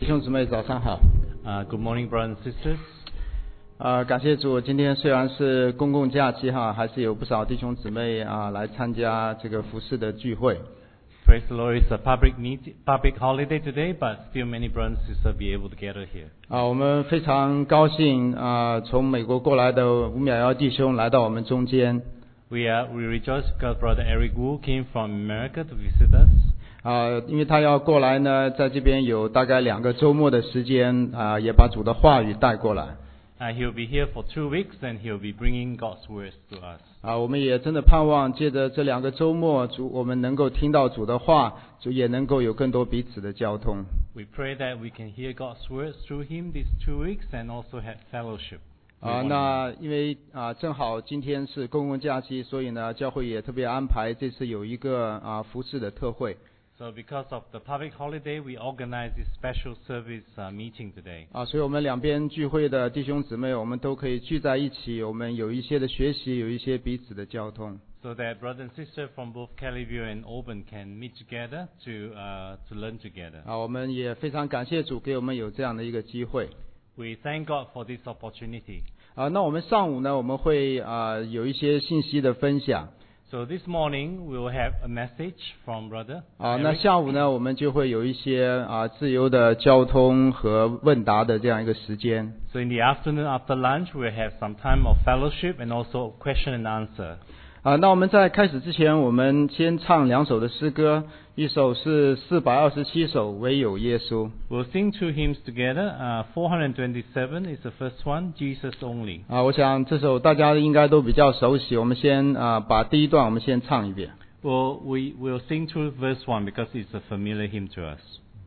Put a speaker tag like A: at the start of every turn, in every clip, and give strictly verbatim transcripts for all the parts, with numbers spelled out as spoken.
A: 弟兄姊妹早上好。
B: Uh, good morning, brothers and sisters.
A: 啊，感谢主，今天虽然是公共假期哈，还是有不少弟兄姊妹啊来参加这个服事的聚会。
B: Praise the Lord, it's a public meet, public holiday today, but still many brothers and sisters be able to gather here.
A: 啊，我们非常高兴啊，从美国过来的吴淼瑶弟兄来到我们中间。
B: We are we rejoice because Brother Eric Wu came from America to visit us.
A: 啊，因为他要过来呢，在这边有大概两个周末的时间啊，也把主的话语带过来。
B: Uh, he'll be here for two weeks, and he'll be bringing God's words to us.
A: 啊，我们也真的盼望借着这两个周末，主我们能够听到主的话，主也能够有更多彼此的交通。
B: We pray that we can hear God's words through him these two weeks, and also have fellowship.
A: 啊，那因为啊正好今天是公共假期，所以呢，教会也特别安排这次有一个啊服事的特会。
B: So because of the public holiday, we organize this special service uh, meeting today.
A: 啊，所以我们两边聚会的弟兄姊妹，我们都可以聚在一起，我们有一些的学习，有一些彼此的交通。
B: So that brother and sister from both Kellyview and Auburn can meet together to uh, to learn together.
A: 啊，我们也非常感谢主给我们有这样的一个机会。
B: We thank God for this opportunity.
A: 啊，那我们上午呢，我们会啊有一些信息的分享。
B: So this morning we will have a message from brother.
A: 啊，那下午呢，我们就会有一些啊自由的交通和问答的这样一个时间。
B: So in the afternoon after lunch we will have some time of fellowship and also question and answer.
A: 啊，那我们在开始之前，我们先唱两首的诗歌，一首是四百二十七首，唯有耶稣。
B: We'll sing two hymns together. Uh, four twenty-seven is the first one, Jesus Only.
A: 啊，我想这首大家应该都比较熟悉，我们先啊把第一段我们先唱一遍。
B: Well, we will sing through verse one because it's a familiar hymn to us.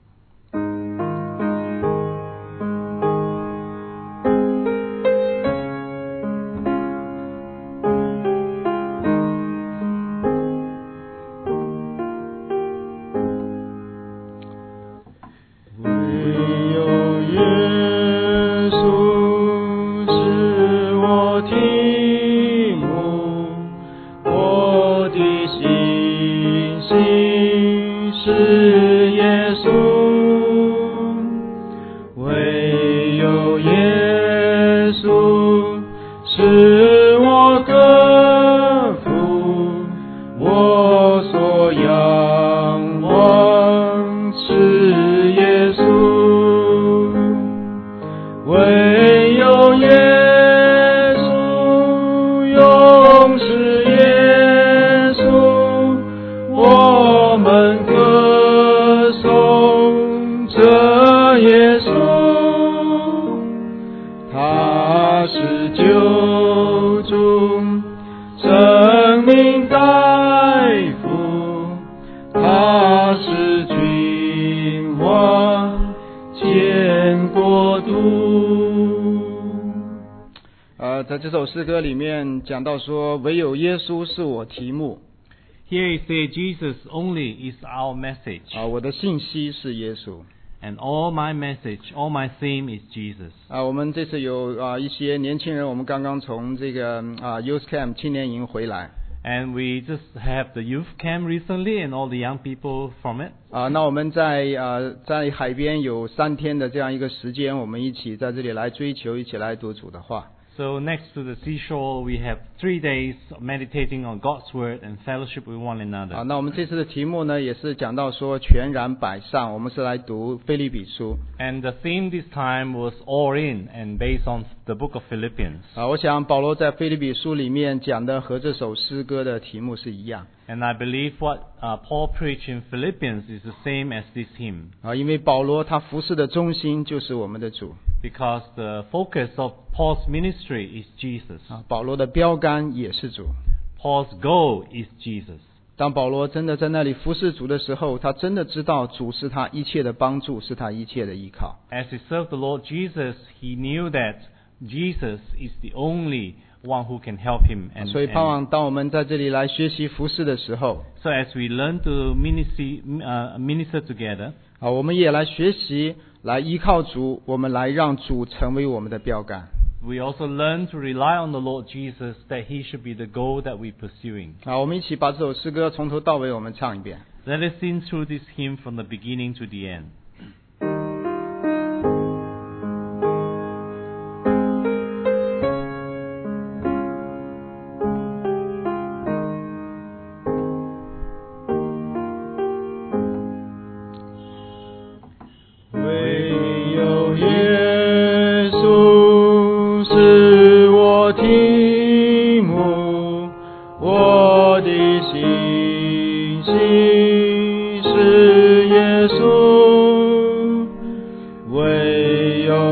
B: 诗歌里面讲到说，唯有耶稣是我题目。 Here it says, Jesus only is our message.
A: 啊，我的信息是耶稣。
B: And all my message, all my theme is Jesus.
A: 啊，我们这次有啊一些年轻人，我们刚刚从这个啊 Youth Camp 青年营回来。
B: And we just have the youth camp recently, and all the young people from it.
A: 啊，那我们在啊在海边有三天的这样一个时间，我们一起在这里来追求，一起来读主的话。
B: So next to the seashore, we have three days meditating on God's word and fellowship with one another.
A: 啊，那我们这次的题目呢，也是讲到说全然摆上，我们是来读腓立比书。
B: And the theme this time was all in, and based on the book of Philippians.
A: 啊，我想保罗在腓立比书里面讲的和这首诗歌的题目是一样。
B: And I believe what uh, Paul preached in Philippians is the same as this hymn.
A: 啊，因为保罗他服事的中心就是我们的主。
B: Because the focus of Paul's ministry is Jesus.
A: 啊，保罗的标杆也是主。
B: Paul's goal is Jesus.
A: 当保罗真的在那里服侍主的时候，他真的知道主是他一切的帮助，是他一切的依靠。
B: As he served the Lord Jesus, he knew that Jesus is the only one who can help him. And,
A: 所以盼望当我们在这里来学习服侍的时候
B: so as we learn to minister, uh, minister together,
A: 啊，我们也来学习，来依靠主，我们来让主成为我们的标杆。
B: we also learn to rely on the Lord Jesus, that He should be the goal that we're pursuing.
A: 好，我们一起把这首诗歌从头到尾我们唱一遍。
B: Let us sing through this hymn from the beginning to the end.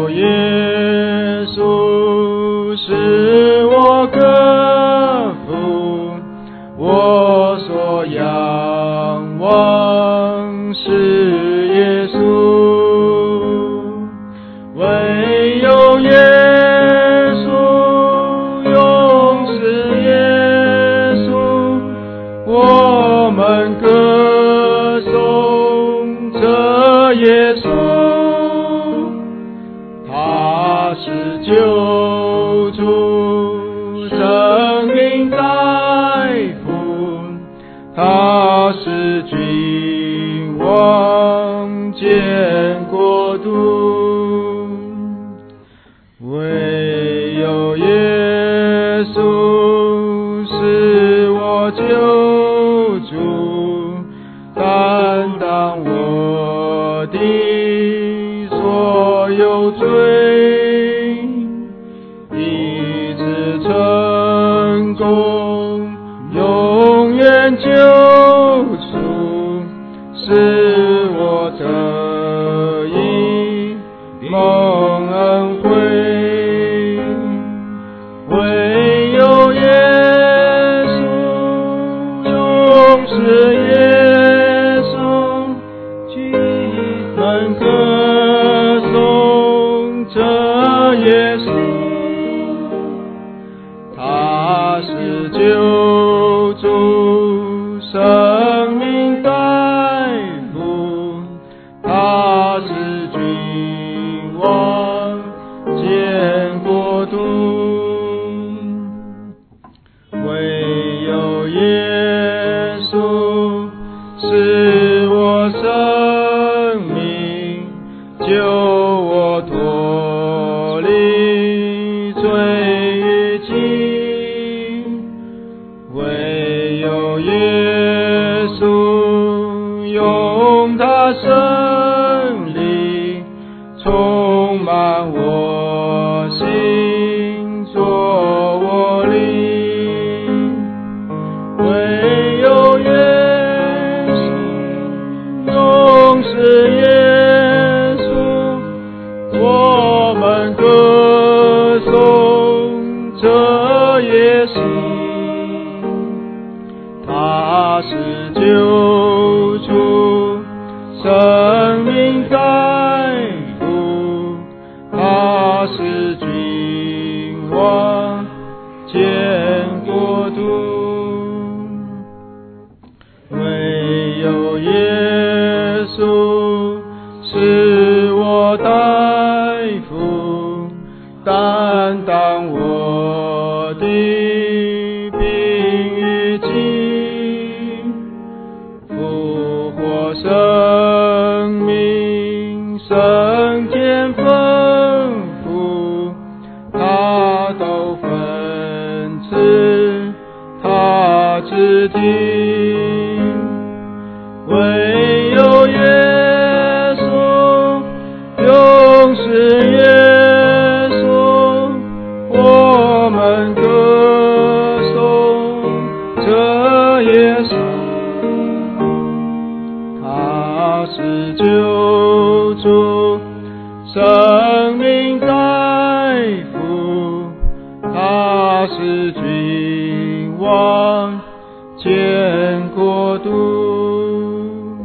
A: 有耶稣是我歌福，我所仰望是耶稣，唯有耶稣，永是耶稣，我们歌颂这耶稣，他是救主，生命在福，他是君王建国度，唯有耶稣是我救主，担当我的所有罪，一直成功，永远救赎，使我得以蒙恩惠，唯有耶稣，永是耶稣，们歌颂这耶稣，他是救主，生命代福，他是君王建国度，唯有耶稣是我生命，救我脱离罪与尽，唯有耶稣用他生灵充满我心，做我灵，唯有耶稣永是耶稣，我们歌颂这耶稣，他是救主，生命在福，他是君王建国度，唯有耶稣是我代父，担当我的病与疾，复活生命，升天丰富，他都分赐他指定，唯有耶稣，永是耶稣，我们歌颂这耶稣，他是救主，生命在福，他是君王建国度，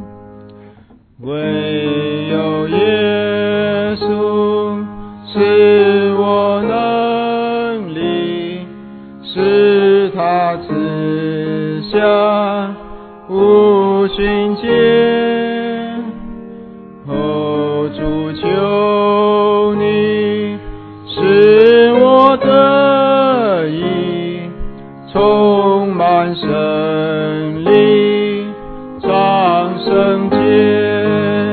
A: 唯有耶稣是我能力，是他赐下无旬节，哦，主求你使我得以充满胜利，长圣洁，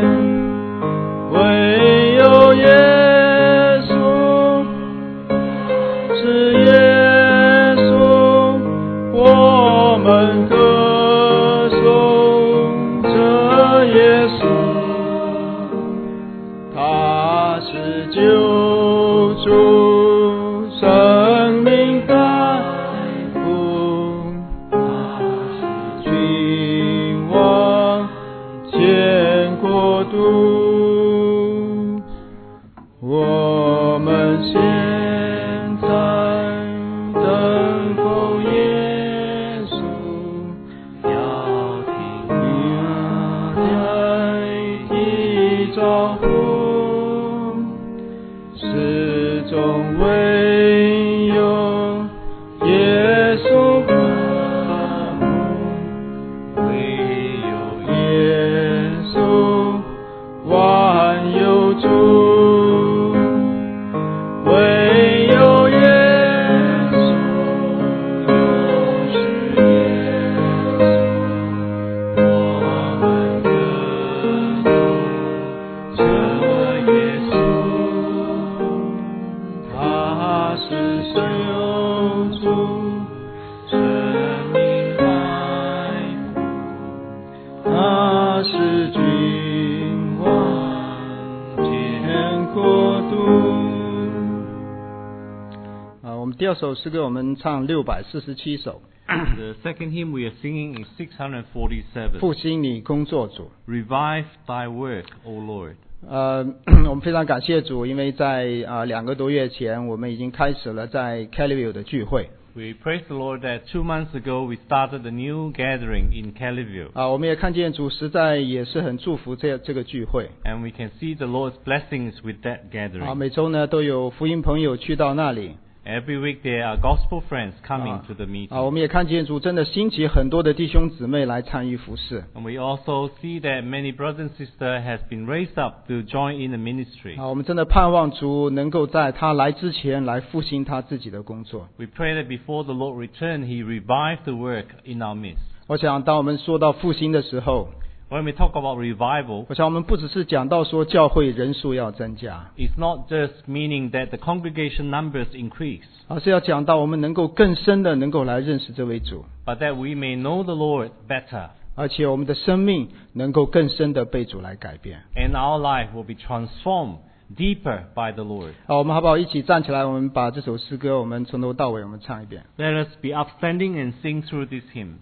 A: 唯有耶稣是耶稣，我们歌颂这耶稣，他是救主，生命代福，他是君王建国度，我现在等候耶稣，
B: 要听
A: 代替招呼，始终唯有耶稣渴慕，
B: 唯有
A: 耶稣万有主，唯有耶稣，就是耶稣，我们的主，这耶稣，他是救主，生命来福，他是君王天国度。啊，我们第二首诗歌我们唱六百四十七首。
B: The second hymn we are singing is six hundred forty-seven.
A: 复兴你工作主。
B: Revive thy work, O Lord.
A: 呃，我们非常感谢主，因为在啊、呃、两个多月前，我们已经开始了在 Kellyville 的聚会。
B: We praise the Lord that two months ago we started a new gathering in Kellyville.
A: 啊，我们也看见主实在也是很祝福这这个聚会。
B: And we can see the Lord's blessings with that
A: 啊，
B: gathering.
A: 每周呢都有福音朋友去到那里。
B: Every week there are gospel friends coming
A: 啊
B: to the
A: 啊，我
B: meeting.
A: 们也看见主真的兴起很多的弟兄姊妹来参与服事。
B: And we also see that many brothers and sisters has been raised up to join in the ministry.
A: 啊，我们真的盼望主能够在他来之前来复兴他自己的工作。
B: We pray that before the Lord return, He revive the work in our midst.
A: 我想当我们说到复兴的时候，
B: When we talk about revival,
A: 我想我们不只是讲到说教会人数要增加，
B: it's not just meaning that the congregation numbers increase,
A: 而是要讲到我们能够更深的能够来认识这位主，
B: but that we may know the Lord better,
A: 而且我们的生命能够更深的被主来改变。
B: and our life will be transformed deeper by the Lord.
A: 好，我们好不好一起站起来，我们把这首诗歌我们从头到尾我们唱一遍。
B: Let us be upstanding and sing through this hymn.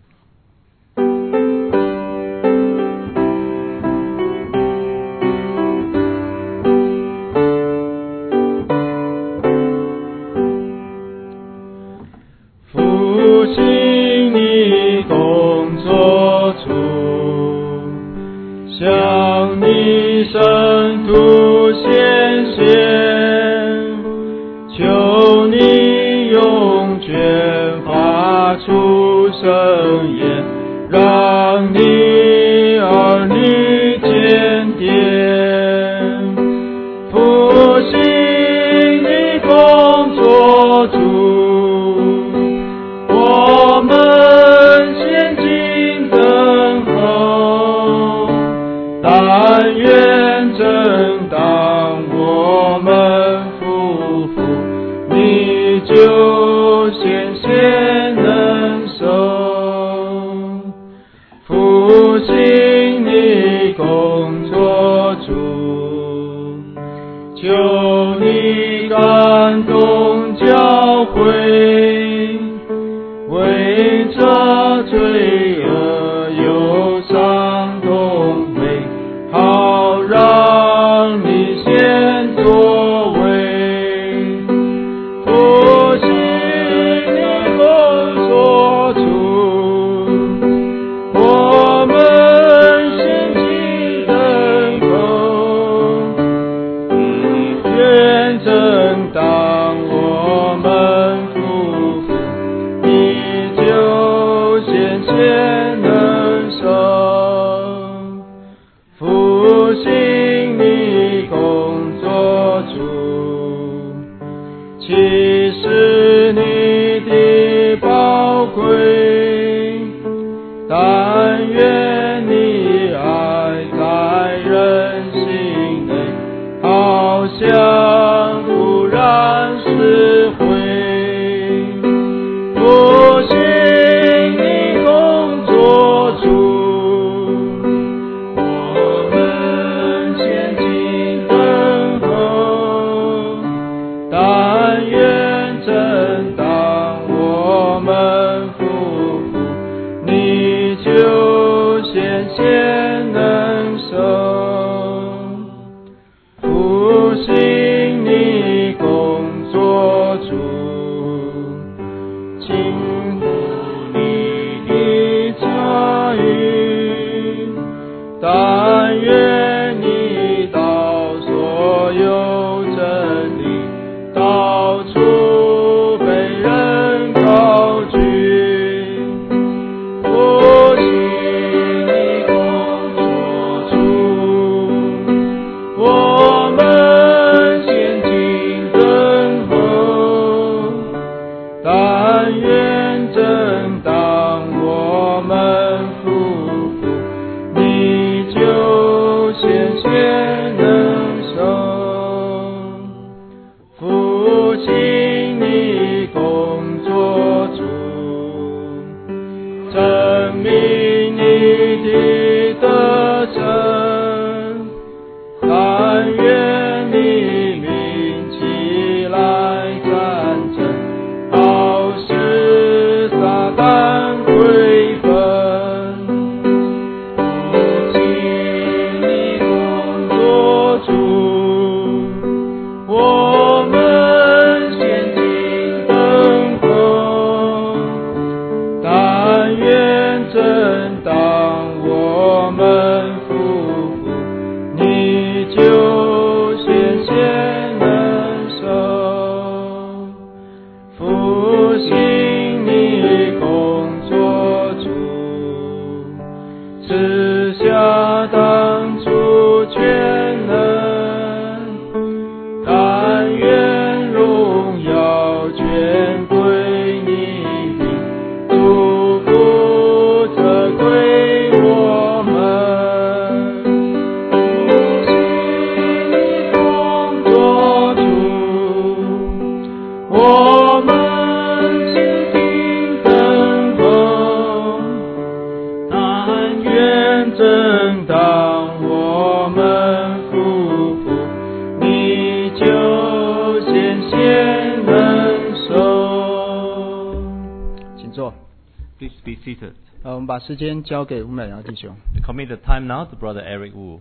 B: 复兴你工作处，向你圣徒显现，求你用拳发出声言，让你儿女检点。复兴你工作处，我们现今等候，但愿正当我们夫妇，你就显现能手。复兴你工作主，求你感动教会，为这罪恶忧伤痛悲，好让你先作为。复兴你工作主，我们心急等候，你愿正当我们夫妇，你就显现能手。复兴你工作主，其实你的宝贵，但愿你爱在人心内，好像突然释回。复兴你工作主，我们前进等候，但愿正当我们夫妇，你就显现能手。复兴你工
C: 有真理，到处被人高举。复兴的工作处，我们先进等候，但愿正当我们夫妇，你就先先能受。复兴你工作处，证明你的得胜，但愿你名起来战争，好使撒旦归分。复兴你工作处，我们先进等候，但愿正当我们夫妇，你就先先能受。复兴你工作处，赐下当初全能，但愿荣耀全归你的，祝福这归我们。复兴你工作处，我们静静等候，但愿正当我们夫妇，你就先先能受。
A: 请坐。
B: Please be seated.
A: 呃，我们把时间交给吴美阳弟兄。
B: We commit the time now to Brother Eric Wu.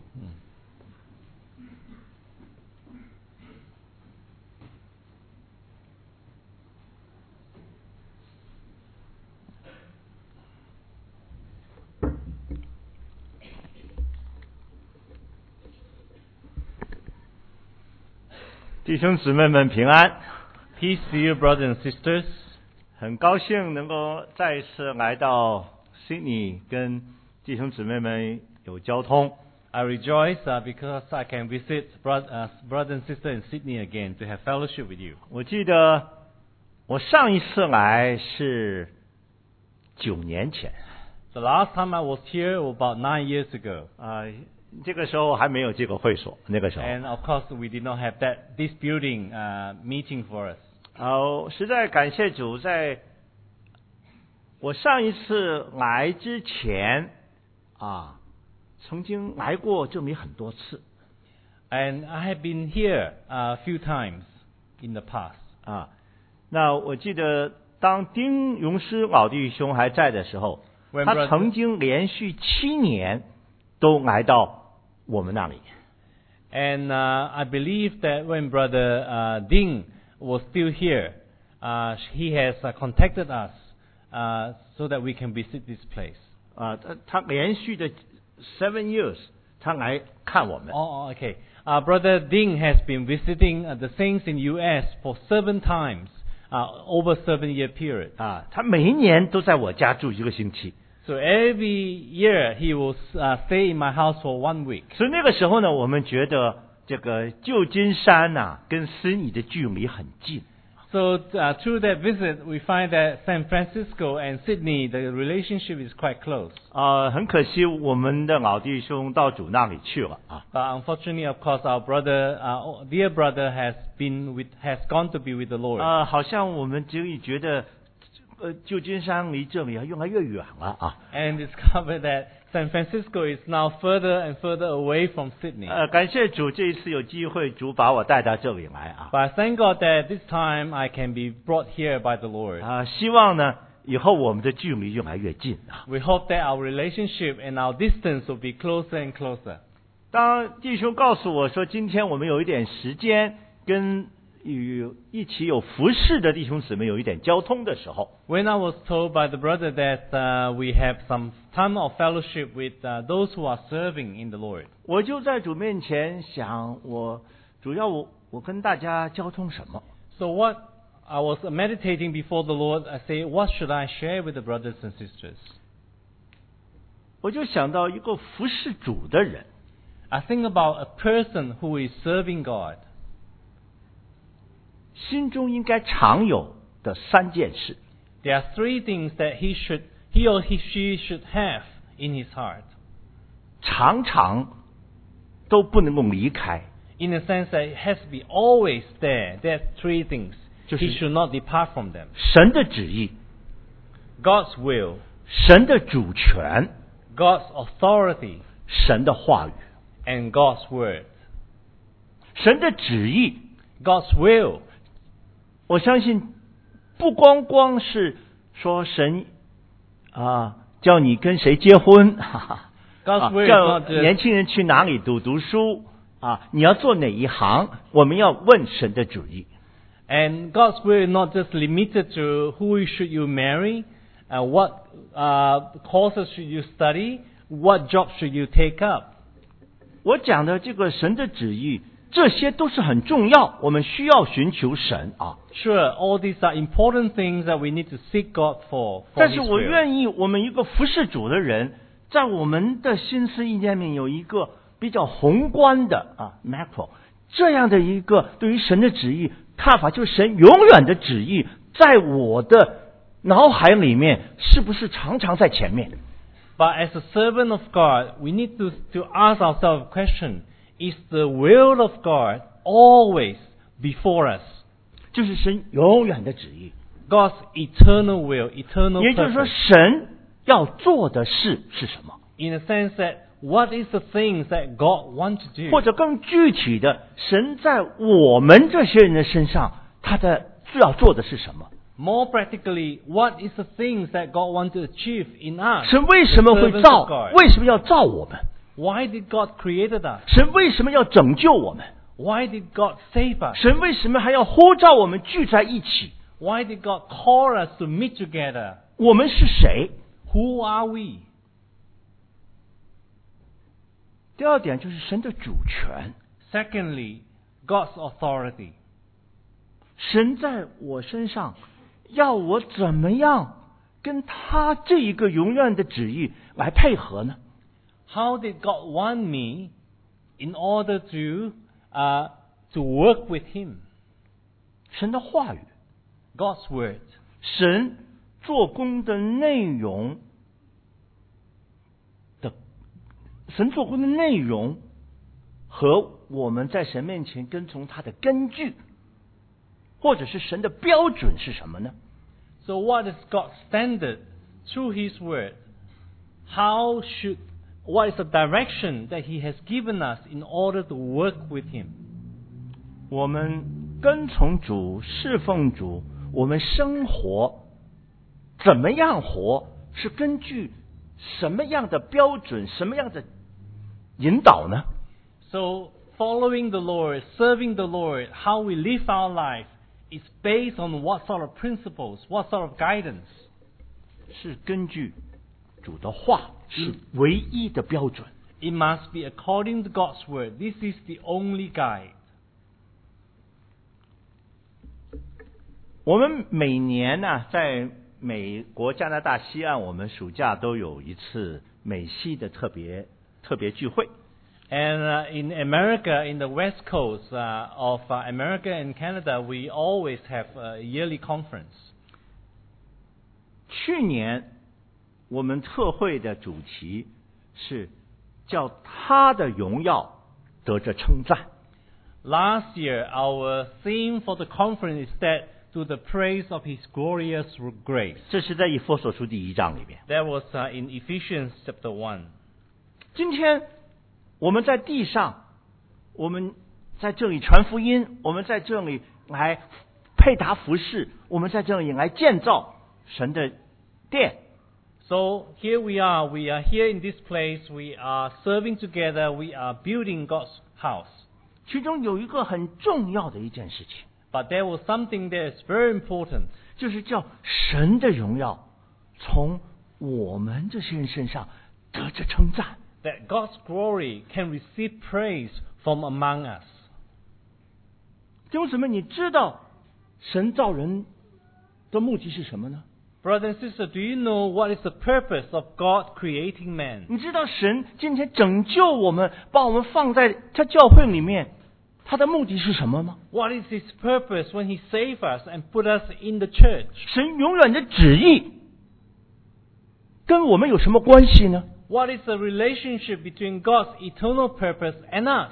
D: 弟兄姊妹们平安，
B: Peace to you, brothers and sisters.
D: 很高兴能够再一次来到悉尼，跟弟兄姊妹们有交通。
B: I rejoice uh, because I can visit bro- uh, brother and sister in Sydney again to have fellowship with you.
D: 我记得我上一次来是九年前，
B: The last time I was here was about nine years ago.
D: 啊、这个时候还没有这个会所，那个时候，
B: And of course, we did not have that this building uh, meeting for us.
D: 啊、实在感谢主，在我上一次来之前啊，曾经来过这里很多次
B: And I have been here a few times in the past.
D: 啊。那我记得当丁荣师老弟兄还在的时候，
B: When
D: 他
B: brother-
D: 曾经连续七年都来到我们那里。
B: And uh, I believe that when Brother uh, Ding was still here, uh, he has uh, contacted us uh, so that we can visit this place.
D: 啊，他他连续的 seven years，他来看我们。
B: Oh, oh, okay. Uh, Brother Ding has been visiting uh, the saints in U S for seven times uh, over seven year period.
D: 啊，他每一年都在我家住一个星期。
B: So every year he will uh, stay in my house for one week.
D: 所以那个时候呢，我们觉得这个旧金山呐、跟悉尼的距离很近。
B: So uh, through that visit, we find that San Francisco and Sydney, the relationship is quite close.
D: 啊，很可惜我们的老弟兄到主那里去了啊。
B: But unfortunately, of course, our brother, uh, dear brother, has been with, has gone to be with the Lord.
D: 啊，好像我们就觉得，呃，旧金山离这里越来越远了啊。
B: And discovered that San Francisco is now further and further away from Sydney.
D: 呃，感谢主，这一次有机会，主把我带到这里来啊。
B: But I thank God that this time I can be brought here by the Lord.
D: 啊，希望呢，以后我们的距离越来越近啊。
B: We hope that our relationship and our distance will be closer and closer.
D: 当弟兄告诉我说，今天我们有一点时间跟与一起有服侍的弟兄姊妹有一点交通的时候，
B: When I was told by the brother that uh, we have some time of fellowship with uh, those who are serving in the Lord,
D: 我就在主面前想，我主要我我跟大家交通什么？
B: So what I was meditating before the Lord, I say, what should I share with the brothers and sisters?
D: 我就想到一个服侍主的人，
B: I think about a person who is serving God.
D: 心中应该常有的三件事。
B: There are three things that he should, he or he, she should have in his heart.
D: 常常都不能够离开，
B: In a sense that it has to be always there. There are three things.
D: 就是
B: He should not depart from them.
D: 神的旨意、
B: God's will,
D: 神的主权、
B: God's authority,
D: 神的话语。
B: and God's word.
D: 神的旨意，
B: God's will,
D: 我相信不光光是说神啊叫你跟谁结婚，哈哈
B: God's
D: 啊
B: will is
D: 叫
B: not just-
D: 年轻人去哪里读读书啊，你要做哪一行，我们要问神的旨意。
B: And God's will is not just limited to who should you marry, uh, what uh, courses should you study, what job should you take up.
D: 我讲的这个神的旨意，这些都是很重要，我们需要寻求神啊。
B: Sure, all these are important things that we need to seek God for. for
D: 但是
B: His
D: 我
B: will.
D: 愿意，我们一个服侍主的人，在我们的心思意念面有一个比较宏观的啊 macro 这样的一个对于神的旨意看法，就是神永远的旨意，在我的脑海里面是不是常常在前面？
B: But as a servant of God, we need to, to ask ourselves a question. Is the will of God always before us?
D: 就是神永远的旨意，
B: God's eternal will, eternal
D: 也就是说，
B: purpose.
D: 神要做的事是什么？
B: In a sense that what is the things that God wants to do?
D: 或者更具体的，神在我们这些人的身上，他的最要做的是什么？
B: More practically, what is the things that God wants to achieve in us?
D: 神为什么会
B: the servants
D: 造
B: of God?
D: 为什么要造我们？
B: Why did God create us?
D: 神为什么要拯救我们？
B: Why did God save us?
D: 神为什么还要呼召我们聚在一起？
B: Why did God call us to meet together?
D: 我们是谁？
B: Who are we?
D: 第二点就是神的主权，
B: Secondly, God's authority.
D: 神在我身上要我怎么样跟他这一个永远的旨意来配合呢？
B: How did God want me in order to uh, to work with Him?
D: 神的话语，
B: God's word.
D: 神做工的内容的，神做工的内容和我们在神面前跟从他的根据，或者是神的标准是什么呢？
B: So what is God's standard through His word? How should what is the direction that He has given us in order to work with Him?
D: 我们跟从主、侍奉主，我们生活怎么样活，是根据什么样的标准、什么样的引导呢？
B: So following the Lord, serving the Lord, how we live our life is based on what sort of principles, what sort of guidance?
D: 是根据主的话，是唯一的标准。
B: It must be according to God's word. This is the only guide.
D: 我们每年呢、在美国加拿大西岸，我们暑假都有一次美西的特别特别聚会。
B: And uh, in America, in the west coast uh, of uh, America and Canada, we always have a yearly conference.
D: 去年我们特会的主题是叫他的荣耀得着称赞。
B: Last year, our theme for the conference is that to the praise of His glorious grace.
D: 这是在以弗所书第一章里面。
B: That was uh, in Ephesians chapter one.
D: 今天我们在地上，我们在这里传福音，我们在这里来配搭服饰，我们在这里来建造神的殿。
B: So here we are. We are here in this place. We are serving together. We are building God's house.
D: 其中有一个很重要的一件事情，
B: But there was something that is very important.
D: 就是叫神的荣耀从我们这些人身上得着称赞。
B: That God's glory can receive praise from among us.
D: 弟兄姊妹，你知道神造人的目的是什么呢？
B: Brother and sister, do you know what is the purpose of God creating man?
D: 你知道神今天拯救我们，把我们放在他教会里面，他的目的是什么吗？
B: What is His purpose when He saved us and put us in the church?
D: 神永远的旨意跟我们有什么关系呢？
B: What is the relationship between God's eternal purpose and us?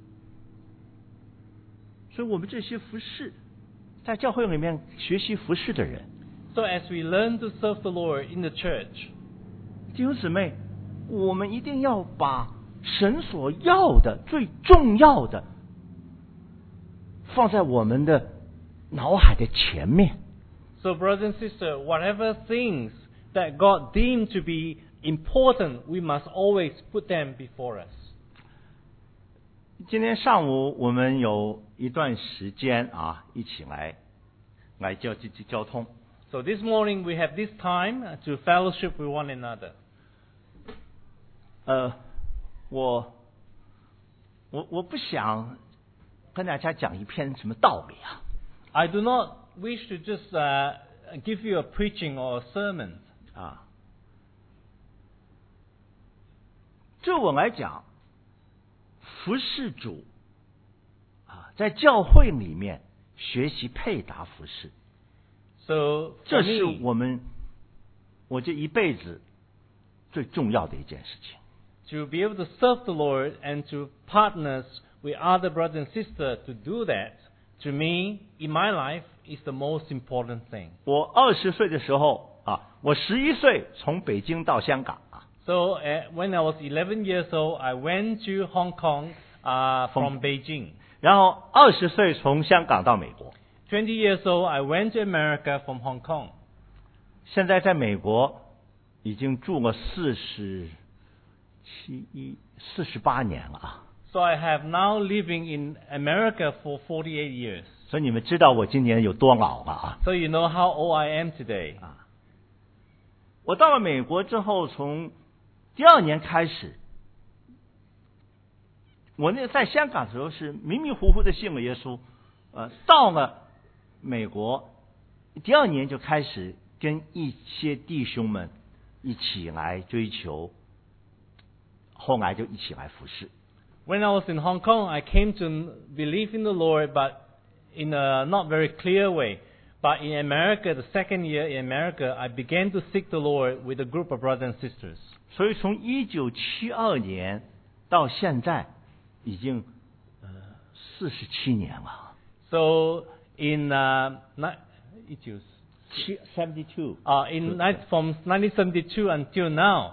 D: 所以我们这些服侍，在教会里面学习服侍的人，
B: So as we learn to serve the Lord in the church,
D: 弟兄姊妹，我们一定要把神所要的最重要的放在我们的脑海的前面。
B: so brother and sister, whatever things that God deemed to be important, we must always put them before us.
D: 今天上午我们有一段时间啊，一起来来交交交通。
B: So this morning we have this time to fellowship with one another.
D: 呃，我我我不想跟大家讲一篇什么道理啊。
B: I do not wish to just uh, give you a preaching or a sermon.
D: 啊，对我来讲，服侍主啊，在教会里面学习配搭服侍，
B: So for
D: 这是
B: me,
D: 我们我这一辈子最重要的一件事情。
B: to be able to serve the Lord and to partners with other brothers and sisters to do that, to me, in my life, is the most important thing.
D: 我二十岁的时候啊，我十一岁从北京到香港啊，
B: So uh, when I was eleven years old, I went to Hong Kong uh, from Beijing.
D: 然后二十岁从香港到美国，
B: twenty years old, I went to America from Hong Kong.
D: 现在在美国已经住了四十七一四十八年了啊。
B: So I have now living in America for forty-eight years.
D: 所以你们知道我今年有多老了啊！
B: So you know how old I am today.
D: 我到了美国之后，从第二年开始，我那在香港的时候是迷迷糊糊的信了耶稣，呃，到了美国，第二年就开始跟一些弟兄们一起来追求，后来就一起来服侍。
B: When I was in Hong Kong, I came to believe in the Lord, but in a not very clear way. But in America, the second year in America, I began to seek the Lord with a group of brothers and sisters.
D: 所以从一九七二年到现在，已经呃四十七年了。
B: So in uh, ni-
D: 七 seventy two
B: uh, in ni- from nineteen seventy-two until now,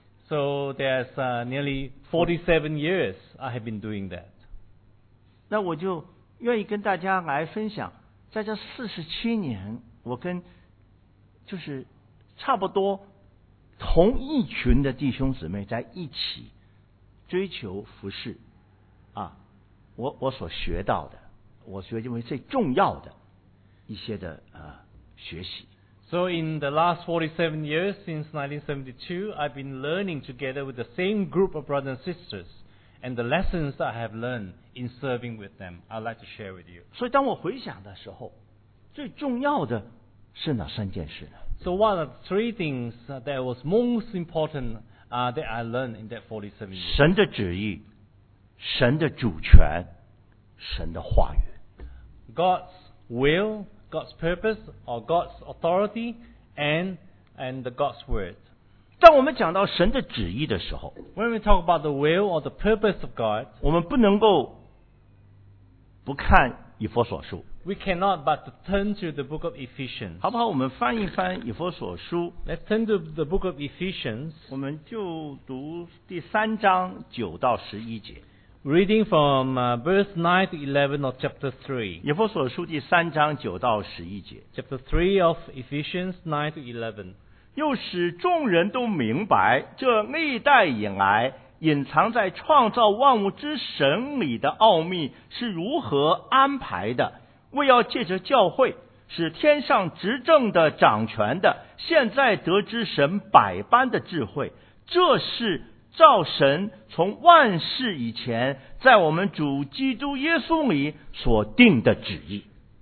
B: so there's uh, nearly forty-seven years I have been doing that.
D: 那我就愿意跟大家来分享，在这四十七年，我跟就是差不多同一群的弟兄姊妹在一起追求服侍啊，我我所学到的，我所认为最重要的一些的呃学习。
B: So in the last forty-seven years since nineteen seventy-two, I've been learning together with the same group of brothers and sisters, and the lessons I have learned in serving with them, I'd like to share with you.
D: 所以当我回想的时候，最重要的是哪三件事呢？
B: So what are the three things uh, that was most important uh, that I learned in that forty-seven years?
D: 神的旨意、神的主权、神的话语。
B: God's will, God's purpose, or God's authority, and and the God's word.
D: 当我们讲到神的旨意的时候，
B: When we talk about the will or the purpose of God,
D: 我们不能够不看以弗所书，
B: we cannot but to turn to the book of Ephesians.
D: 好不好？我们翻一翻以弗所书，
B: Let's turn to the book of Ephesians,
D: 我们就读第三章九到十一节。
B: reading from uh, verse nine to eleven of chapter three.
D: 以弗所书第三章九到十一节，
B: Chapter three of Ephesians, nine to eleven.
D: 又使众人都明白，这历代以来隐藏在创造万物之神里的奥秘是如何安排的，为要借着教会，使天上执政的掌权的，现在得知神百般的智慧，这是照神从万世以前在我们主基督耶稣里所定的旨意。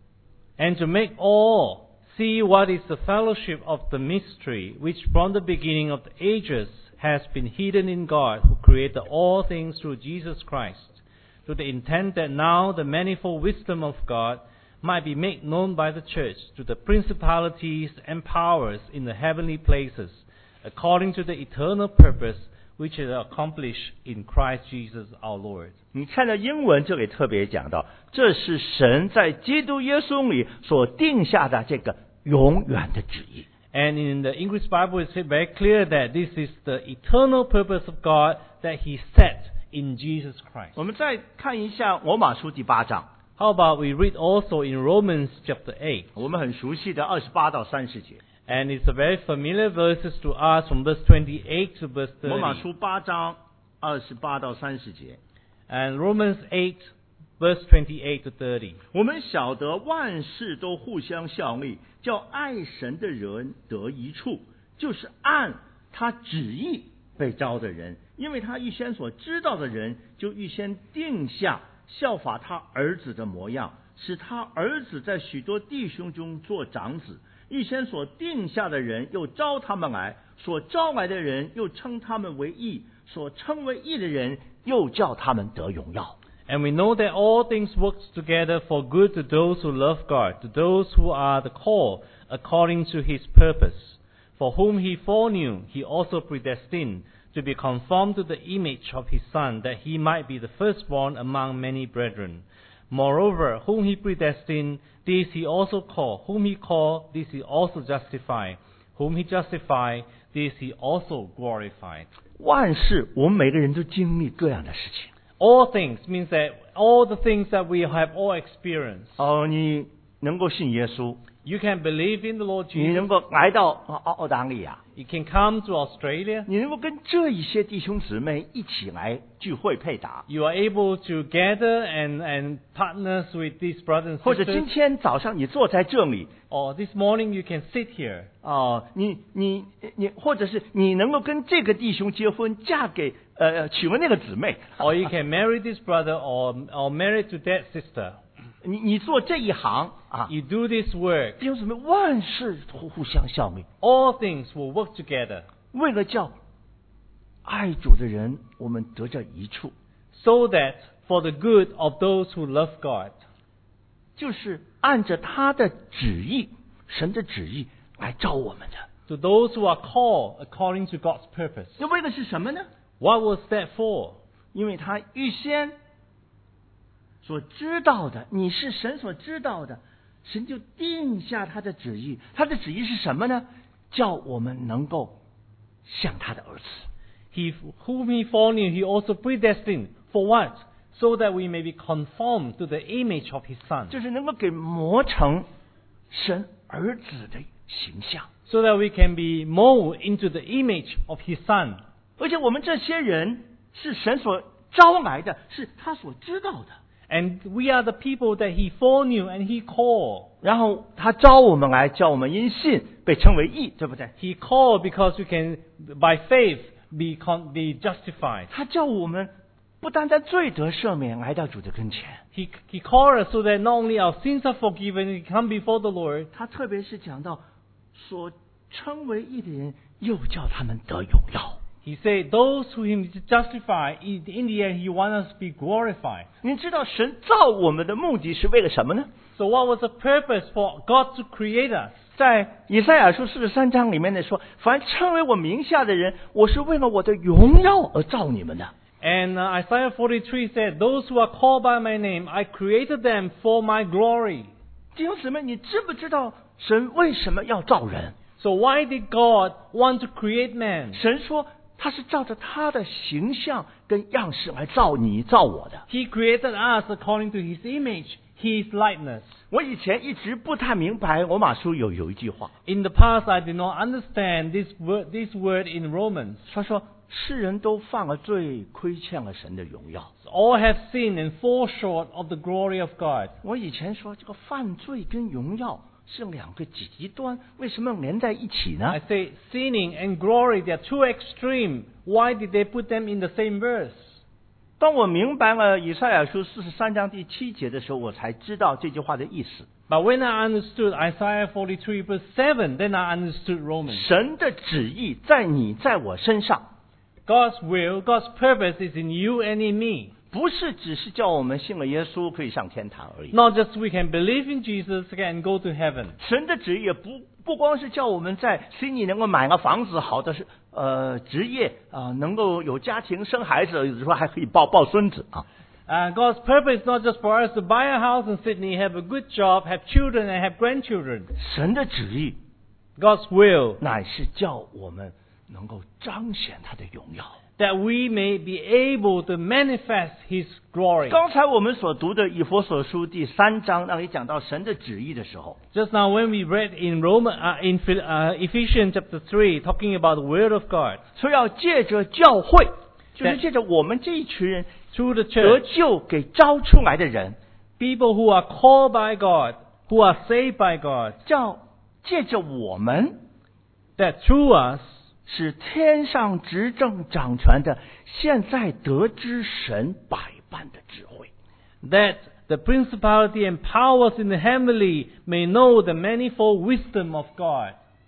B: And to make all see what is the fellowship of the mystery, which from the beginning of the ages has been hidden in God, who created all things through Jesus Christ, to the intent that now the manifold wisdom of God might be made known by the church to the principalities and powers in the heavenly places, according to the eternal purpose which is accomplished in Christ Jesus our Lord.
D: 你看到英文这里特别讲到，这是神在基督耶稣里所定下的这个永远的旨意。
B: And in the English Bible, it's very clear that this is the eternal purpose of God that He set in Jesus Christ.
D: 我们再看一下罗马书第八章，
B: How about we read also in Romans chapter eight?
D: 我们很熟悉的二十八到三十节。
B: And it's a very familiar verses to us from verse twenty-eight to verse
D: 罗马
B: thirty.
D: 书八章二十八到三十节。
B: And Romans eight, verse twenty-eight to thirty.
D: 我们晓得万事都互相效力，叫爱神的人得益处，就是按他旨意被招的人，因为他预先所知道的人，就预先定下效法他儿子的模样，使他儿子在许多弟兄中做长子。预先所定下的人，又招他们来；所招来的人，又称他们为义；所称为义的人，又叫他们得荣耀。
B: And we know that all things work together for good to those who love God, to those who are the called according to His purpose. For whom He foreknew, He also predestined to be conformed to the image of His Son, that He might be the firstborn among many brethren. Moreover, whom He predestined, these He also called. Whom He called, these He also justified. Whom He justified, these He also glorified.
D: 万事，我们每个人都经历各样的事情。
B: All things means that all the things that we have all experienced.
D: 哦，你能够信耶稣，
B: You can believe in the Lord
D: 你
B: Jesus.
D: 能够来到澳澳大利亚，
B: You can come to Australia.
D: 你能够跟这一些弟兄姊妹一起来聚会配搭，
B: You are able to gather and, and partners with these brothers
D: 或
B: and
D: 者今
B: sisters.
D: 天早上你坐在这里，
B: Or this morning you can sit here.
D: 哦，你你你，或者是你能够跟这个弟兄结婚，嫁给呃娶了那个姊妹，
B: Or you can marry this brother or, or marry to that sister.
D: 你你做这一行啊，
B: You do this work.
D: 弟兄姊妹，万事互互相效力，
B: All things will work together.
D: 为了叫爱主的人，我们得着一处，
B: So that for the good of those who love God.
D: 就是按着他的旨意，神的旨意来招我们的。
B: To those who are called according to God's purpose.
D: 那为的是什么呢？
B: What was that for?
D: 因为他预先所知道的，你是神所知道的，神就定下他的旨意。他的旨意是什么呢？叫我们能够像他的儿子。
B: He, whom He foreknew, He also predestined. For what? So that we may be conformed to the image of His Son.
D: 就是能够给磨成神儿子的形象。
B: So that we can be molded into the image of His Son.
D: 而且我们这些人是神所招来的，是他所知道的。
B: And we are the people that He foreknew and He called.
D: 然后他招我们来，叫我们因信被称为义，对不对？
B: He called because we can, by faith, be, con- be justified.
D: 他叫我们不单单罪得赦免，来到主的跟前。
B: He, he called us so that not only our sins are forgiven, we come before the Lord.
D: 他特别是讲到所称为义的人，又叫他们得荣耀。
B: He said, those who He justified, in in the end, He wants us to be glorified.
D: 你知道神造我们的目的是为了什么呢？
B: So what was the purpose for God to create us?
D: 在以赛亚书四十三章里面呢说，凡称为我名下的人，我是为了我的荣耀而造你们的。
B: And uh, Isaiah forty-three said, those who are called by my name, I created them for my glory.
D: 弟兄姊妹，你知不知道神为什么要造人？
B: So why did God want to create man?
D: 神说他是照着他的形象跟样式来造你造我的。
B: He created us according to His image, His likeness.
D: 我以前一直不太明白罗马书有有一句话，
B: In the past, I did not understand this word, this word in Romans.
D: 他说世人都犯了罪，亏欠了神的荣耀。
B: All have sinned and fall short of the glory of God.
D: 我以前说这个犯罪跟荣耀是两个极端，为什么连在一起呢
B: I say sinning and glory, they are too extreme. Why did they put them in the same verse?
D: 当我明白了以赛亚书四十三章第七节的时候，我才知道这句话的意思。
B: But when I understood Isaiah forty-three verse seven, then I understood Romans.
D: 神的旨意在你在我身上，
B: God's will, God's purpose is in you and in me.
D: 不是只是叫我们信了耶稣可以上天堂而已。
B: Not just we can believe in Jesus and go to heaven.
D: 神的旨意也不不光是叫我们在心里能够买个房子，好的是呃职业啊、呃，能够有家庭生孩子，有的时候还可以抱抱孙子啊。
B: Uh, God's purpose is not just for us to buy a house in Sydney, have a good job, have children and have grandchildren.
D: 神的旨意
B: God's will,
D: 乃是叫我们能够彰显他的荣耀。
B: that we may be able to manifest His glory.
D: 刚才我们所读的以弗所书第三章，那里讲到神的旨意的时候，
B: Just now when we read in Roman, uh, in Phil- uh, Ephesians chapter three, talking about the Word of God,
D: 说要借着教会，就是
B: 对
D: 借着我们这一群人
B: through the
D: 得
B: church,
D: 救给招出来的人，
B: people who are called by God, who are saved by God,
D: 叫借着我们
B: that through us,
D: 使天上执政掌权的，现在得知神百般的智慧。
B: that the principality and powers in the heavenly may know the manifold wisdom of God.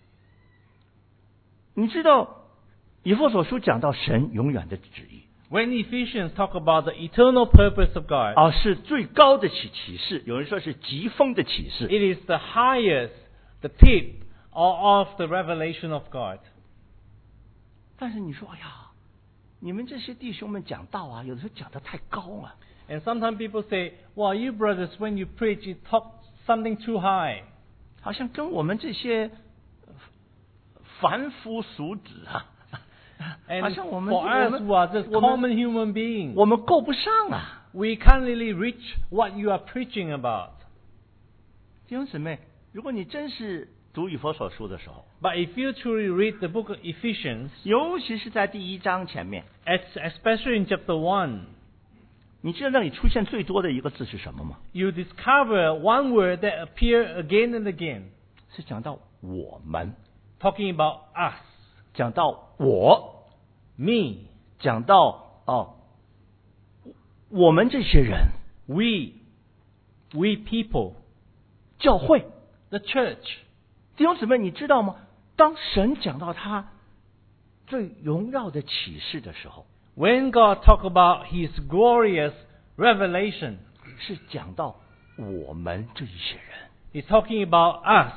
D: 你知道以弗所书讲到神永远的旨意，
B: When Ephesians talk about the eternal purpose of God,
D: 啊，是最高的启启示，有人说是极峰的启示。
B: it is the highest, the tip of the revelation of God.
D: 但是你说，哎呀，你们这些弟兄们讲道啊，有的时候讲得太高了。
B: And sometimes people say, well, you brothers, when you preach, you talk something too high.
D: 好像跟我们这些凡夫俗子啊，
B: And
D: 好像我们
B: for
D: 我
B: us
D: 们
B: who are just
D: 我们
B: common human beings,
D: 我们够不上啊。
B: we can't really reach what you are preaching about.
D: 弟兄姊妹，如果你真是读以弗所书的时候，
B: But if you truly read the book of Ephesians,
D: 尤其是在第一章前面，
B: especially in chapter one,
D: 你知道那里出现最多的一个字是什么吗？
B: you discover one word that appears again and again,
D: 是讲到我们，
B: talking about us,
D: 讲到我，
B: me,
D: 讲到哦，我们这些人，
B: we, we people,
D: 教会。
B: the church.
D: 弟兄姊妹，你知道吗？当神讲到他最荣耀的启示的时候，
B: When God talk about His glorious revelation,
D: 是讲到我们这一些人。
B: He's talking about us.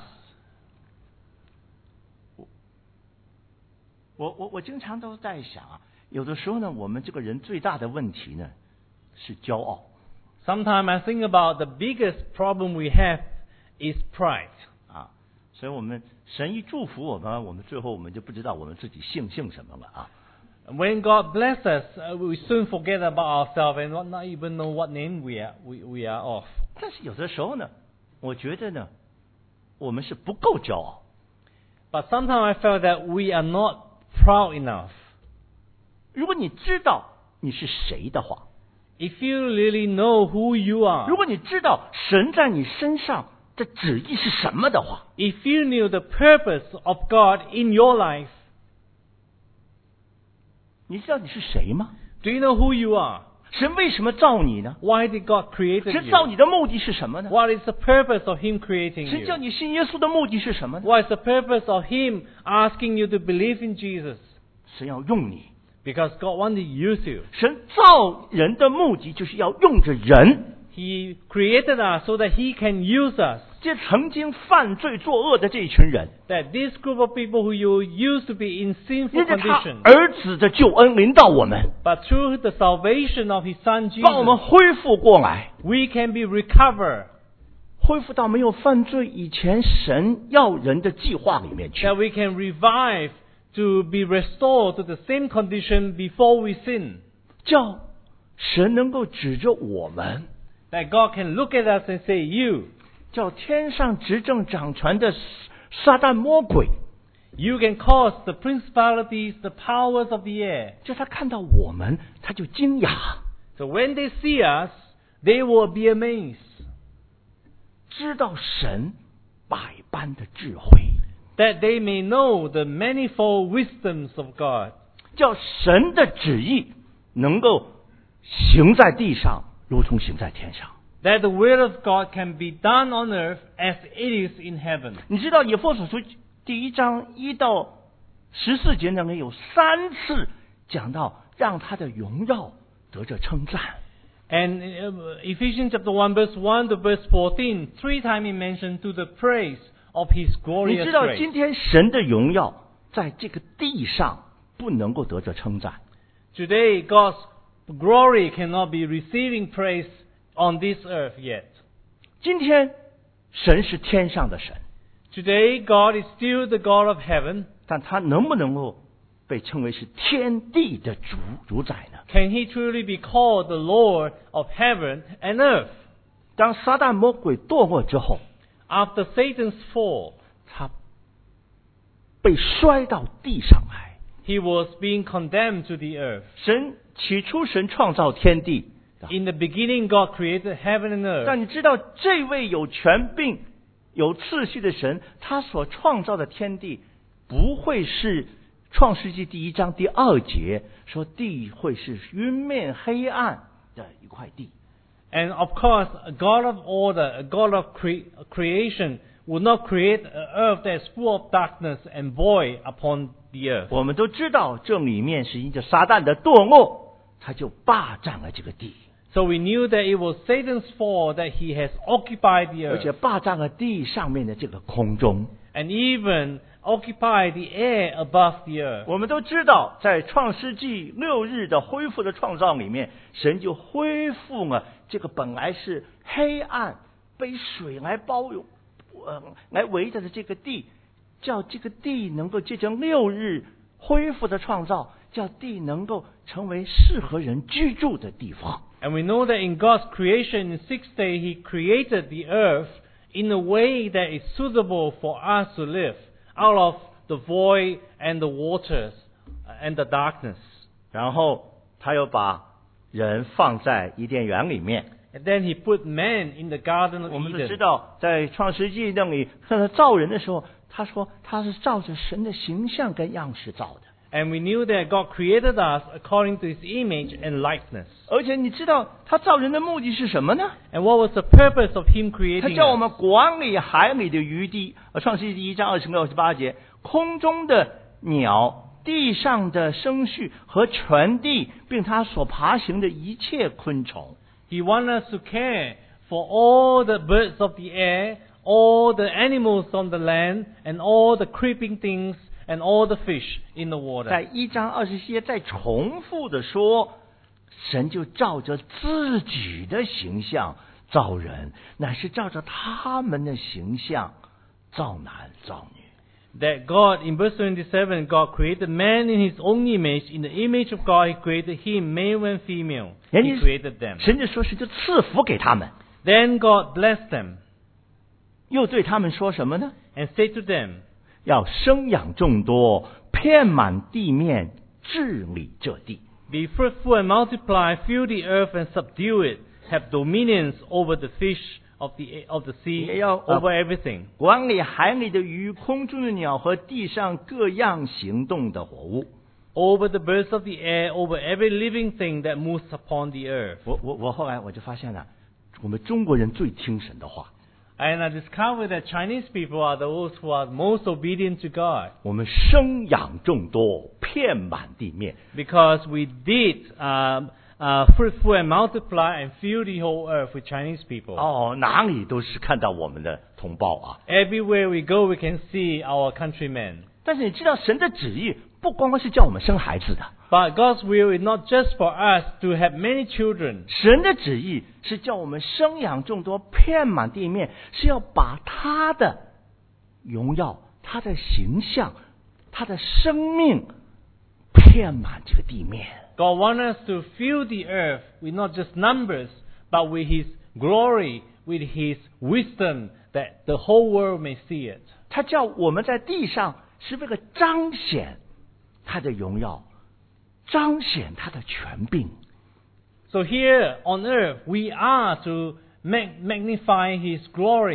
D: 我我我经常都在想啊，有的时候呢，我们这个人最大的问题呢是骄傲。
B: Sometimes I think about the biggest problem we have is pride.
D: 啊，所以我们神一祝福我们，我们最后我们就不知道我们自己姓姓什么了啊。
B: When God bless us, uh, we soon forget about ourselves and not even know what name we are, we, we are of.
D: 但是有的时候呢，我觉得呢，我们是不够骄傲。
B: But sometimes I felt that we are not proud enough.
D: 如果你知道你是谁的话，
B: If you really know who you are,
D: 如果你知道神在你身上的旨意是什么的话，
B: if you knew the purpose of God in your life,
D: 你知道你是谁吗？
B: do you know who you are?
D: 神为什么造你呢？
B: Why did God create
D: 神造
B: you?
D: 你的目的是什么呢？
B: What is the purpose of Him creating
D: 神叫
B: you?
D: 你信耶稣的目的是什么呢？
B: What is the purpose of Him asking you to believe in Jesus?
D: 神要用你。
B: Because God wanted to use you.
D: 神造人的目的就是要用着人。
B: He created us so that He can use us.
D: 这曾经犯罪作恶的这一群人，
B: That this group of people who you used to be in sinful
D: 因着他
B: condition,
D: 儿子的救恩临到我们，
B: but through the salvation of His Son
D: 帮我们
B: Jesus,
D: 恢复过来，
B: we can be recovered.
D: 恢复到没有犯罪以前神要人的计划里面去。
B: That we can revive to be restored to the same condition before we sin.
D: 叫神能够指着我们，
B: That God can look at us and say, you,
D: 叫天上执政掌权的撒旦魔鬼，
B: you can cause the principalities, the powers of the air.
D: 叫他看到我们，他就惊讶，
B: So when they see us, they will be amazed.
D: 知道神百般的智慧，
B: that they may know the manifold wisdoms of God,
D: 叫神的旨意能够行在地上，如同行在天上。
B: that the will of God can be done on earth as it is in heaven.
D: 你知道以弗所书第一章一到十四节那里有三次讲到让他的荣耀得着称赞。
B: And uh, Ephesians chapter one verse one to verse fourteen, three times he mentioned to the praise of his
D: 你
B: glorious
D: 知道
B: grace.
D: 今天神的荣耀在这个地上不能够得着称赞，
B: Today God's glory cannot be receiving praise on this earth yet.
D: 今天神是天上的神，
B: Today God is still the God of heaven.
D: 但他能不能够被称为是天地的主主宰呢？
B: Can he truly be called the Lord of heaven and earth?
D: 当撒旦魔鬼堕落之后，
B: After Satan's fall,
D: 他被摔到地上来。
B: he was being condemned to the earth.
D: 神起初神创造天地，
B: In the beginning God created heaven and earth.
D: 但你知道这位有权柄、有次序的神，他所创造的天地不会是创世纪第一章第二节说地会是晕面黑暗的一块地。
B: And of course, a God of order, a God of cre- creation would not create an earth that is full of darkness and void upon the earth.
D: 我们都知道这里面是因着撒旦的堕落，他就霸占了这个地，
B: So we knew that it was Satan's fault that he has occupied the
D: 而且
B: earth
D: 霸占了地上面的这个空中。
B: and even occupied the air above the earth.
D: 我们都知道，在创世纪六日的恢复的创造里面，神就恢复了这个本来是黑暗、被水来包容、呃来围着的这个地，叫这个地能够借着六日恢复的创造，叫地能够成为适合人居住的地方。
B: And we know that in God's creation, in six days, He created the earth in a way that is suitable for us to live out of the void and the waters and the darkness.
D: 然后他又把人放在伊甸园里面。
B: And then He put man in the Garden of
D: 我们都知
B: Eden.
D: 道，在创世纪那里，他造人的时候，他说他是照着神的形象跟样式造的。
B: And we knew that God created us according to His image and likeness.
D: 而且你知道他造人的目的是什么呢？
B: And what was the purpose of Him
D: 他
B: creating
D: 叫我
B: us?
D: 们管理海里的鱼滴。呃，创世纪第一章二十六、二十八节，空中的鸟、地上的牲畜和全地，并它所爬行的一切昆虫。
B: He wanted us to care for all the birds of the air, all the animals on the land, and all the creeping things, and all the fish in the
D: 在
B: water.
D: 一章二十节再重复的说，神就照着自己的形象造人，乃是照着他们的形象造男造女。
B: That God, in verse twenty-seven, God created man in His own image. In the image of God, He created him, male and female.
D: 人
B: He
D: 家
B: created them.
D: 神就说是就赐福给他们，
B: Then God blessed them
D: 又对他们说什么呢？
B: and said to them,
D: 要生养众多，遍满地面，治理这地。
B: Be fruitful and multiply, fill the earth and subdue it. Have dominions over the fish of the of the sea,
D: 也要
B: over everything.
D: 管理海里的鱼、空中的鸟和地上各样行动的活物。
B: Over the birds of the air, over every living thing that moves upon the earth.
D: 我我我后来我就发现了，我们中国人最听神的话，
B: And I discovered that Chinese people are those who are most obedient to God
D: 我们生养众多，遍满地面。
B: because we did um, uh, fruitful and multiply and fill the whole earth with Chinese people.
D: 哦，哪里都是看到我们的同胞啊！
B: Everywhere we go, we can see our countrymen.
D: 但是你知道，神的旨意不光光是叫我们生孩子的，
B: But God's will is not just for us to have many children.
D: 神的旨意是叫我们生养众多，遍满地面，是要把他的荣耀、他的形象、他的生命遍满这个地面。
B: God wants us to fill the earth with not just numbers, but with His glory, with His wisdom, that the whole world may see it.
D: 他叫我们在地上是为了彰显他的荣耀，彰显他的权柄。
B: So here on earth, we are to mag- magnify His glory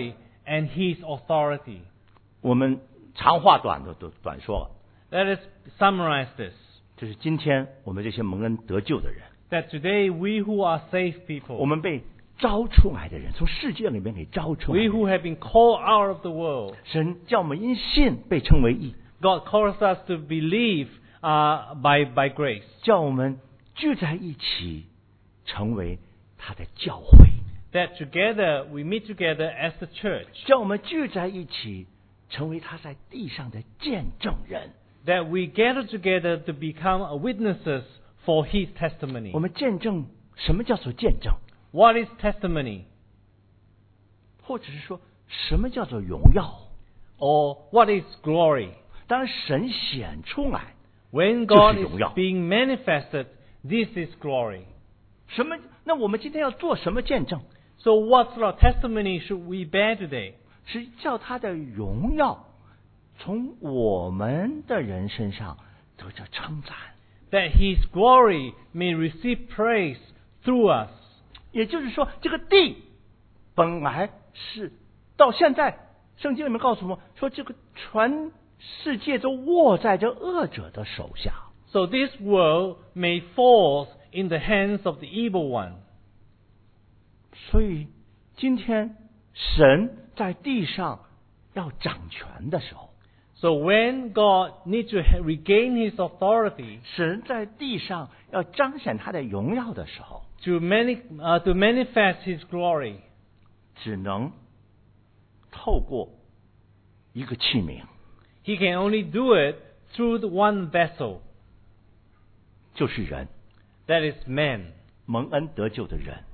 B: and His authority.
D: 我们长话短的都短说了，
B: Let us summarize this.
D: 就是今天我们这些蒙恩得救的人，
B: That today we who are saved
D: 我
B: people,
D: 们被招出来的人，从世界里面给招出来
B: we
D: 的
B: who
D: 人，
B: have been called out of the world,
D: 神叫我们因信被称为义，
B: God calls us to believe uh, by, by grace.
D: 叫我们聚在一起成为他的教会，
B: That together, we meet together as the church.
D: 叫我们聚在一起成为他在地上的见证人。
B: That we gather together to become witnesses for His
D: 我
B: testimony.
D: 们见证什么叫做见证，
B: What is testimony?
D: 或者是说什么叫做荣耀？
B: Or what is glory?
D: 当神显出来，
B: When God
D: 就是荣耀。
B: is being manifested, this is glory.
D: 什么？那我们今天要做什么见证？
B: So what sort of testimony should we bear today?
D: 是叫他的荣耀从我们的人身上得着称赞。
B: That His glory may receive praise through us.
D: 也就是说，这个地本来是到现在，圣经里面告诉我们说，这个全世界都握在这恶者的手下。
B: So this world may fall in the hands of the evil one.
D: 所以今天神在地上要掌权的时候，
B: So when God needs to ha- regain His authority
D: 神在地上要彰显他的荣耀的时候，
B: to, mani- uh, to manifest His glory,
D: 只能透过一个器皿，
B: He can only do it through the one vessel.
D: 就是人，
B: That is man.
D: 蒙恩得救的人，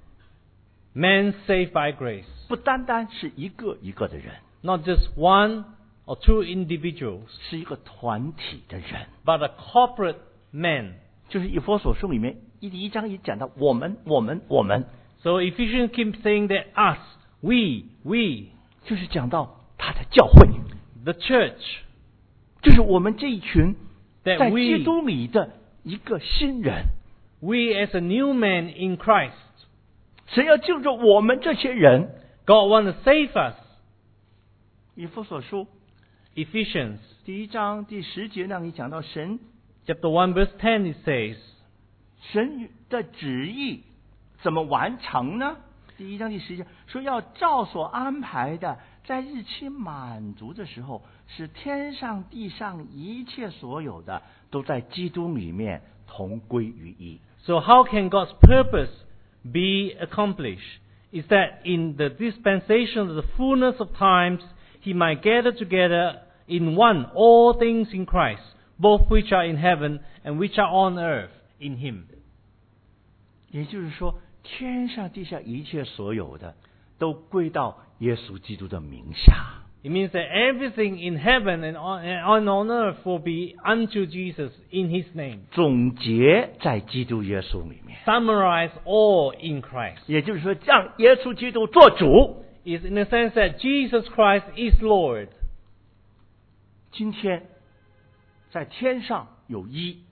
B: Man saved by grace.
D: 不单单是一个一个的人，
B: Not just one or two individuals,
D: 是一个团体的人。
B: but a corporate man.
D: 就是以弗所书里面一第一章一讲到我们，我们，我们，
B: So Ephesians keep saying that us, we, we,
D: 就是讲到他的教会，
B: the church,
D: 就是我们这一群
B: that
D: 在
B: we,
D: 基督里的一个新人。
B: we as a new man in Christ.
D: 神要救助我们这些人。
B: God wants to save us.
D: 以弗所书
B: Ephesians
D: 第一章第十节那里讲到神
B: chapter one verse ten it says,
D: 神的旨意怎么完成呢？第一章第十节说要照所安排的，在日期满足的时候，使天上地上一切所有的都在基督里面同归于一。
B: So how can God's purpose be accomplished? Is that in the dispensation of the fullness of times, He might gather together in one all things in Christ, both which are in heaven and which are on earth in Him.
D: 也就是说，天上地下一切所有的都归到耶稣基督的名下。
B: It means that everything in heaven and on, and on earth will be unto Jesus in His name.
D: 总结在基督耶稣里面，
B: Summarize all in Christ.
D: 也就是说，让耶稣基督做主。
B: Is in the sense that Jesus Christ is Lord.
D: 今天在天上有一，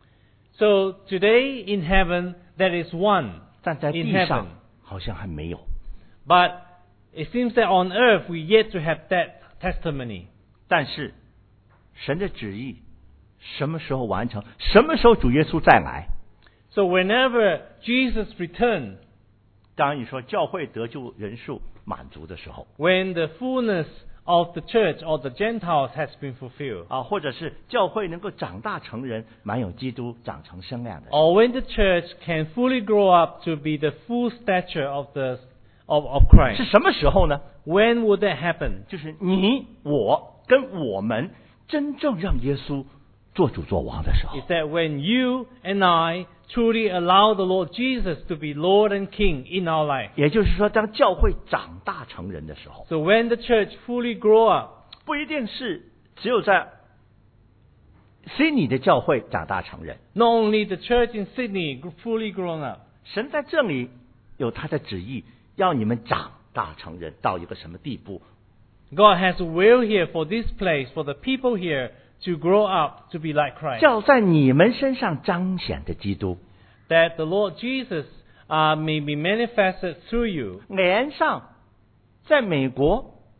B: So today in heaven there is one
D: 但在
B: in
D: 地
B: heaven.
D: 上好像还没有。
B: But it seems that on earth we yet to have that testimony.
D: 但是神的旨意什么时候完成？什么时候主耶稣再来？
B: So whenever Jesus returned,
D: 当然你说教会得救人数满足的时候
B: when the fullness of the church or the Gentiles has been fulfilled,
D: 啊，或者是教会能够长大成人，满有基督长成身量的时候，
B: or when the church can fully grow up to be the full stature of the of, of Christ.
D: 是什么时候呢？
B: When would that happen?
D: 就是你我跟我们真正让耶稣做主做王的时候
B: Is。that when you and I truly allow the Lord Jesus to be Lord and King in our life.
D: 也就是说，当教会长大成人的时候，
B: So when the church fully grow up,
D: 不一定是只有在悉尼的教会长大成人，
B: not only the church in Sydney fully grown up,
D: 神在这里有他的旨意，要你们长大成人到一个什么地步？
B: God has a will here for this place, for the people here to grow up to be like Christ.
D: 叫在你们身上彰显的基督，
B: That the Lord Jesus uh, may be manifested through you.
D: 连上在美国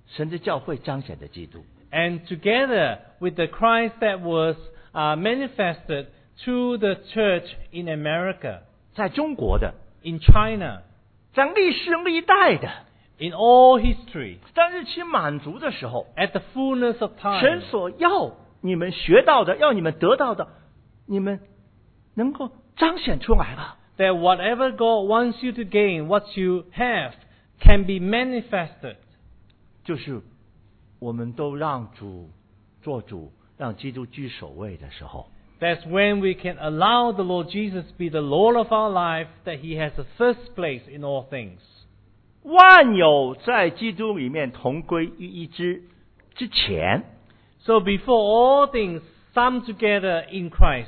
D: 神的教会彰显的基督。
B: And together with the Christ that was uh, manifested through the church in America,
D: 在中国的，
B: in China,
D: 在历世历代的，
B: in all history,
D: 当日期满足的时候，
B: at the fullness of time,
D: 神所要你们学到的，要你们得到的，你们能够彰显出来了。
B: that whatever God wants you to gain, what you have, can be manifested.
D: 就是我们都让主做主，让基督居首位的时候，
B: That's when we can allow the Lord Jesus be the Lord of our life, that He has the first place in all things.
D: 万有在基督里面同归于一之之前，
B: So before all things sum together in Christ.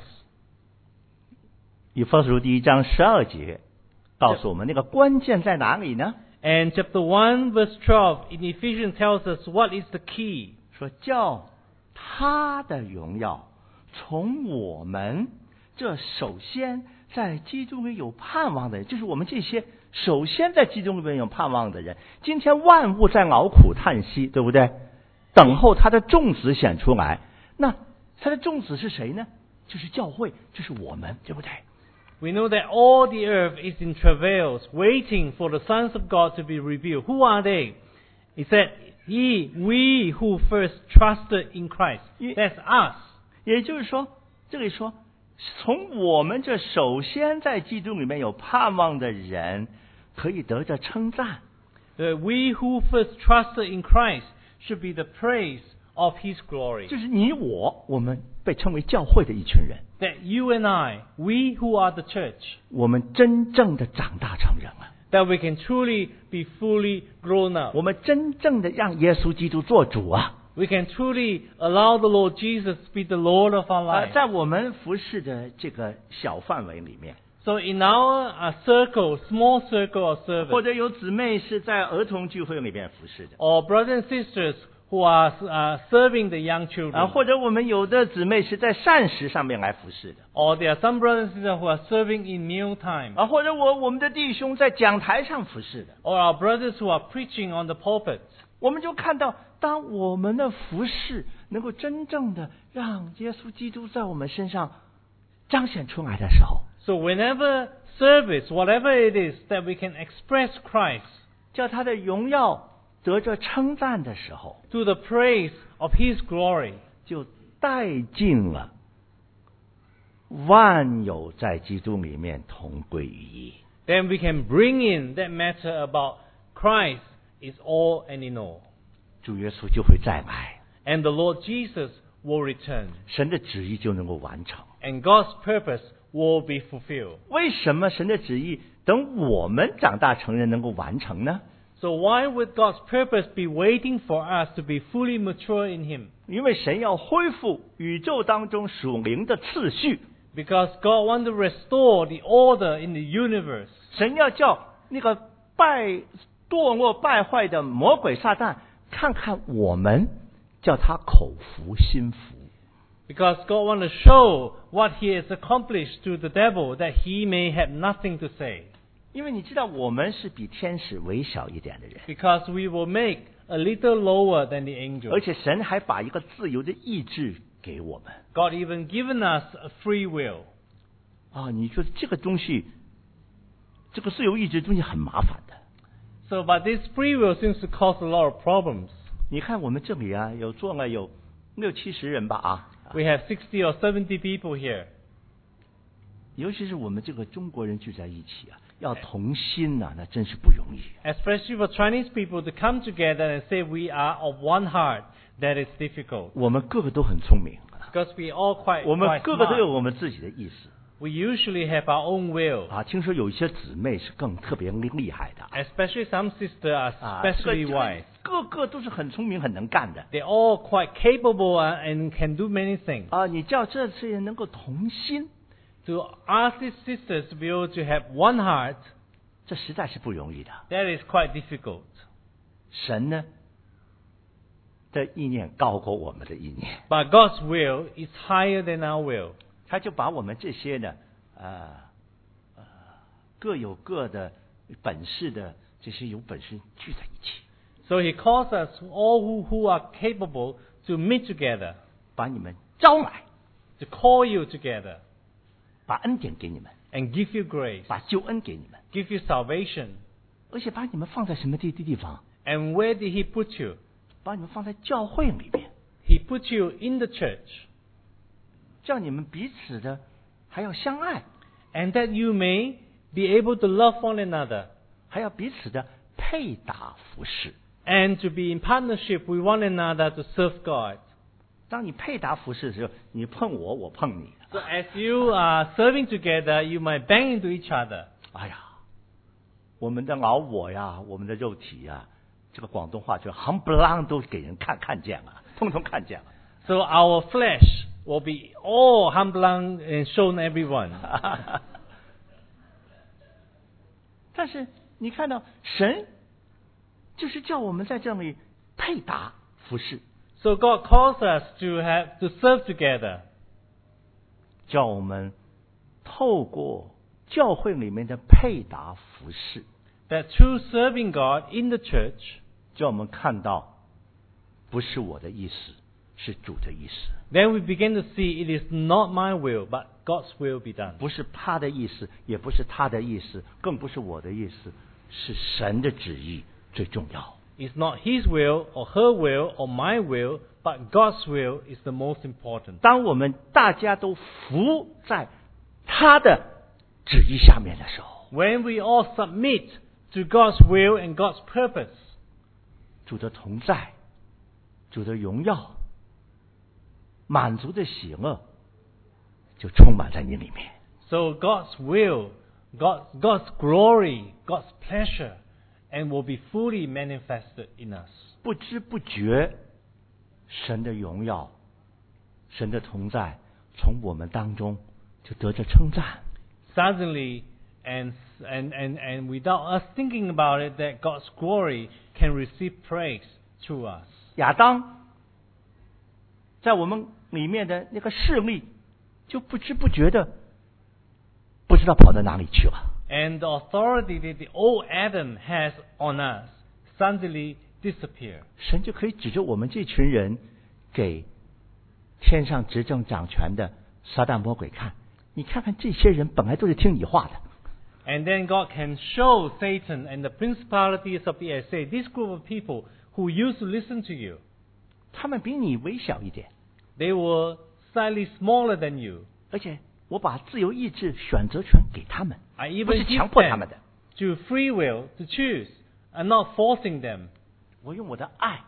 D: 以弗所书第一章十二节告诉我们，那个关键在哪里呢？
B: And chapter one verse twelve in Ephesians tells us what is the key.
D: 说叫他的荣耀从我们这首先在基督里有盼望的人，就是我们这些首先在基督里面有盼望的人，今天万物在劳苦叹息，对不对？等候他的众子显出来。那他的众子是谁呢？就是教会，就是我们，对不对？
B: We know that all the earth is in travails, waiting for the sons of God to be revealed. Who are they? He said, Ye, we who first trusted in Christ.
D: Ye-
B: That's us.
D: 也就是说，这里说，从我们这首先在基督里面有盼望的人，可以得着称赞。
B: The we who first trusted in Christ should be the praise of His glory.
D: 就是你我，我们被称为教会的一群人，
B: That you and I, we who are the church,
D: 我们真正的长大成人了，
B: that we can truly be fully grown up.
D: 我们真正的让耶稣基督做主啊！
B: We can truly allow the Lord Jesus to be the Lord of our
D: 啊，
B: life.
D: 在我们服侍的这个小范围里面，
B: So in our uh, circle, small circle of
D: 或
B: service,
D: 者有姊妹是在儿童聚会里面服侍的，
B: or brothers and sisters who are uh, serving the young children,
D: 啊，或者我们有的姊妹是在膳食上面来服侍的，
B: or there are some brothers and sisters who are serving in meal time,
D: 啊，或者我我们的弟兄在讲台上服侍的，
B: or our brothers who are preaching on the pulpit.
D: 我们就看到，当我们的服侍能够真正的让耶稣基督在我们身上彰显出来的时候，
B: So whenever service, whatever it is, that we can express Christ
D: 叫他的荣耀得着称赞的时候，
B: to the praise of His glory,
D: 就带进了万有在基督里面同归于一。
B: then we can bring in that matter about Christ is all and in all.
D: 主耶稣就会再来，
B: And the Lord Jesus will return.
D: 神的旨意就能够完成。
B: And God's purpose will be fulfilled.
D: 为什么神的旨意等我们长大成人能够完成呢？
B: So why would God's purpose be waiting for us to be fully mature in Him?
D: 因为神要恢复宇宙当中属灵的次序，
B: Because God wants to restore the order in the universe.
D: 神要叫那个败堕落败坏的魔鬼撒旦看看我们，叫他口服心服。
B: Because God wants to show what He has accomplished to the devil, that he may have nothing to say.
D: 因为你知道我们是比天使微小一点的人，
B: Because we will make a little lower than the angels.
D: 而且神还把一个自由的意志给我们。
B: God even given us a free will.
D: 啊，你说这个东西，这个自由意志东西很麻烦的。
B: So, but this free will seems to cause a lot of problems.
D: 你看我们这里啊，有坐了有六七十人吧啊，
B: We have sixty or seventy people here.
D: 尤其是我们这个中国人聚在一起啊，要同心呐、那真是不容易。
B: Especially for Chinese people to come together and say we are of one heart, that is difficult.
D: 我们个个都很聪明，
B: Because we all quite,
D: 我们
B: quite
D: 个个都有
B: smart.
D: 我们自己的意思
B: We usually have our own will.
D: 啊。听说有一些姊妹是更特别厉害的
B: Especially some sisters are
D: 啊，这个
B: especially
D: 这个
B: wise.
D: 个个都是很聪明、很能干的
B: They're all quite capable uh, and can do many things.
D: 啊。你叫这些人能够同心，
B: To ask these sisters to be able to have one heart,
D: 这实在是不容易的。
B: that is quite difficult.
D: 神呢的意念高过我们的意念，
B: But God's will is higher than our will.
D: 他就把我们这些呢，呃呃，各有各的本事的这些有本事聚在一起。
B: So he calls us all who, who are capable to meet together,
D: 把你们招来，
B: to call you together,
D: 把恩典给你们，
B: and give you grace,
D: 把救恩给你们，
B: give you salvation.
D: 而且把你们放在什么地地地方？
B: And where did he put you?
D: 把你们放在教会里面，
B: He put you in the church,
D: 叫你们彼此的还要相爱，
B: and that you may be able to love one another,
D: 还要彼此的配搭服侍。
B: and to be in partnership with one another to serve God.
D: 当你配搭服侍的时候，你碰我，我碰你。
B: So as you are serving together, you might bang into each other.
D: 哎呀，我们的老我呀，我们的肉体呀，这个广东话就夯不啷都给人看看见了，通通看见了。
B: So our flesh will be all humbling and shown everyone.
D: 但是你看到神就是叫我们在这里配搭服侍，
B: So God calls us to have to serve together,
D: 叫我们透过教会里面的配搭服侍，
B: that through serving God in the church,
D: 叫我们看到不是我的意思，是主的意思，
B: then we begin to see it is not my will, but God's will be done.
D: 不是他的意思，也不是他的意思，更不是我的意思，是神的旨意最重要。
B: It's not His will or her will or my will, but God's will is the most important.
D: 当我们大家都服在他的旨意下面的时候，
B: When we all submit to God's will and God's purpose,
D: 主的同在，主的荣耀，满足的喜乐就充满在你里面。
B: so God's will, God, God's glory, God's pleasure, and will be fully manifested in us.
D: 不知不觉，神的荣耀，神的同在，从我们当中就得着称赞。
B: Suddenly, and, and, and, and without us thinking about it, that God's glory can receive praise through us.
D: 亚当在我们里面的那个势力，就不知不觉的不知道跑到哪里去了。
B: And the authority that the old Adam has on us suddenly disappear.
D: 神就可以指着我们这群人，给天上执政掌权的撒旦魔鬼看，你看看这些人本来都是听你话的，
B: And then God can show Satan and the principalities of the air, say, this group of people who used to listen to you,
D: 他们比你微小一点，
B: they were slightly smaller than you.
D: 而且我把自由意志选择权给他们，
B: I
D: 不
B: even
D: 是
B: give
D: 强迫他们
B: them
D: 的。
B: to free will to choose. I'm not forcing them.
D: 我用我的爱，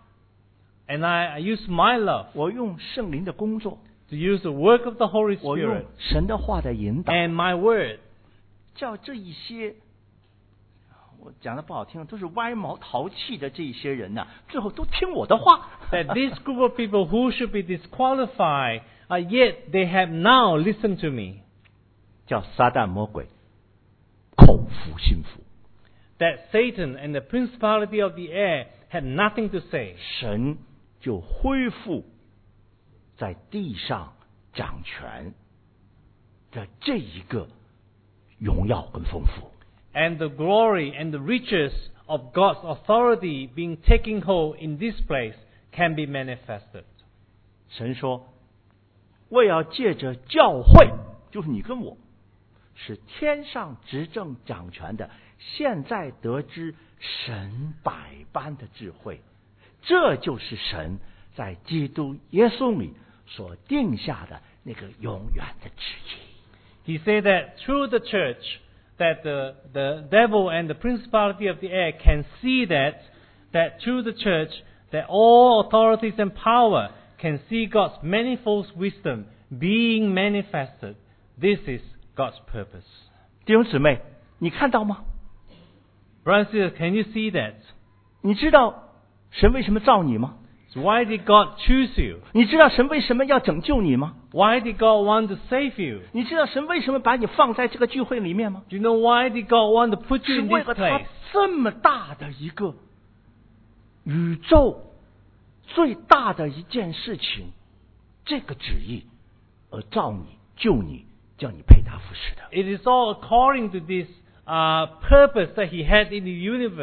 B: And I, I use my love
D: 我用圣灵的工作，
B: to use the work of the Holy
D: 我
B: Spirit
D: 用神的话的引导，
B: and my word.
D: 叫这一些我讲的不好听，都是歪毛淘气的这一些人呐、最后都听我的话。
B: That this group of people who should be disqualified, uh, yet they have now listened to me.
D: 叫撒旦魔鬼口服心服，
B: That Satan and the principality of the air had nothing to say.
D: 神就恢复在地上掌权的这一个荣耀跟丰富。
B: And the glory and the riches of God's authority being taken hold in this place can be manifested.
D: 神说，我要借着教会，就是你跟我，使天上执政掌权的现在得知神百般的智慧，这就是神在基督耶稣里所定下的那个永远的旨意。
B: He said that through the church, that the, the devil and the principality of the air can see that, that through the church, that all authorities and power can see God's manifold wisdom being manifested. This is God's purpose.
D: 弟兄姊妹，你看到吗？
B: Brothers and sisters, can you see that?
D: 你知道神为什么造你吗？
B: So why did God choose you?
D: 你知道神为什么要拯救你吗？
B: Why did God want to save you?
D: 你知道神为什么把你放在这个聚会里面吗？
B: Do you know why did God want to put you
D: 是
B: in
D: 为
B: this
D: 了他
B: place?
D: 这么大的一个宇宙最大的一件事情，这个旨意而造你、救你、叫你配搭服侍的。
B: It is all according to this uh, purpose that He had in the universe,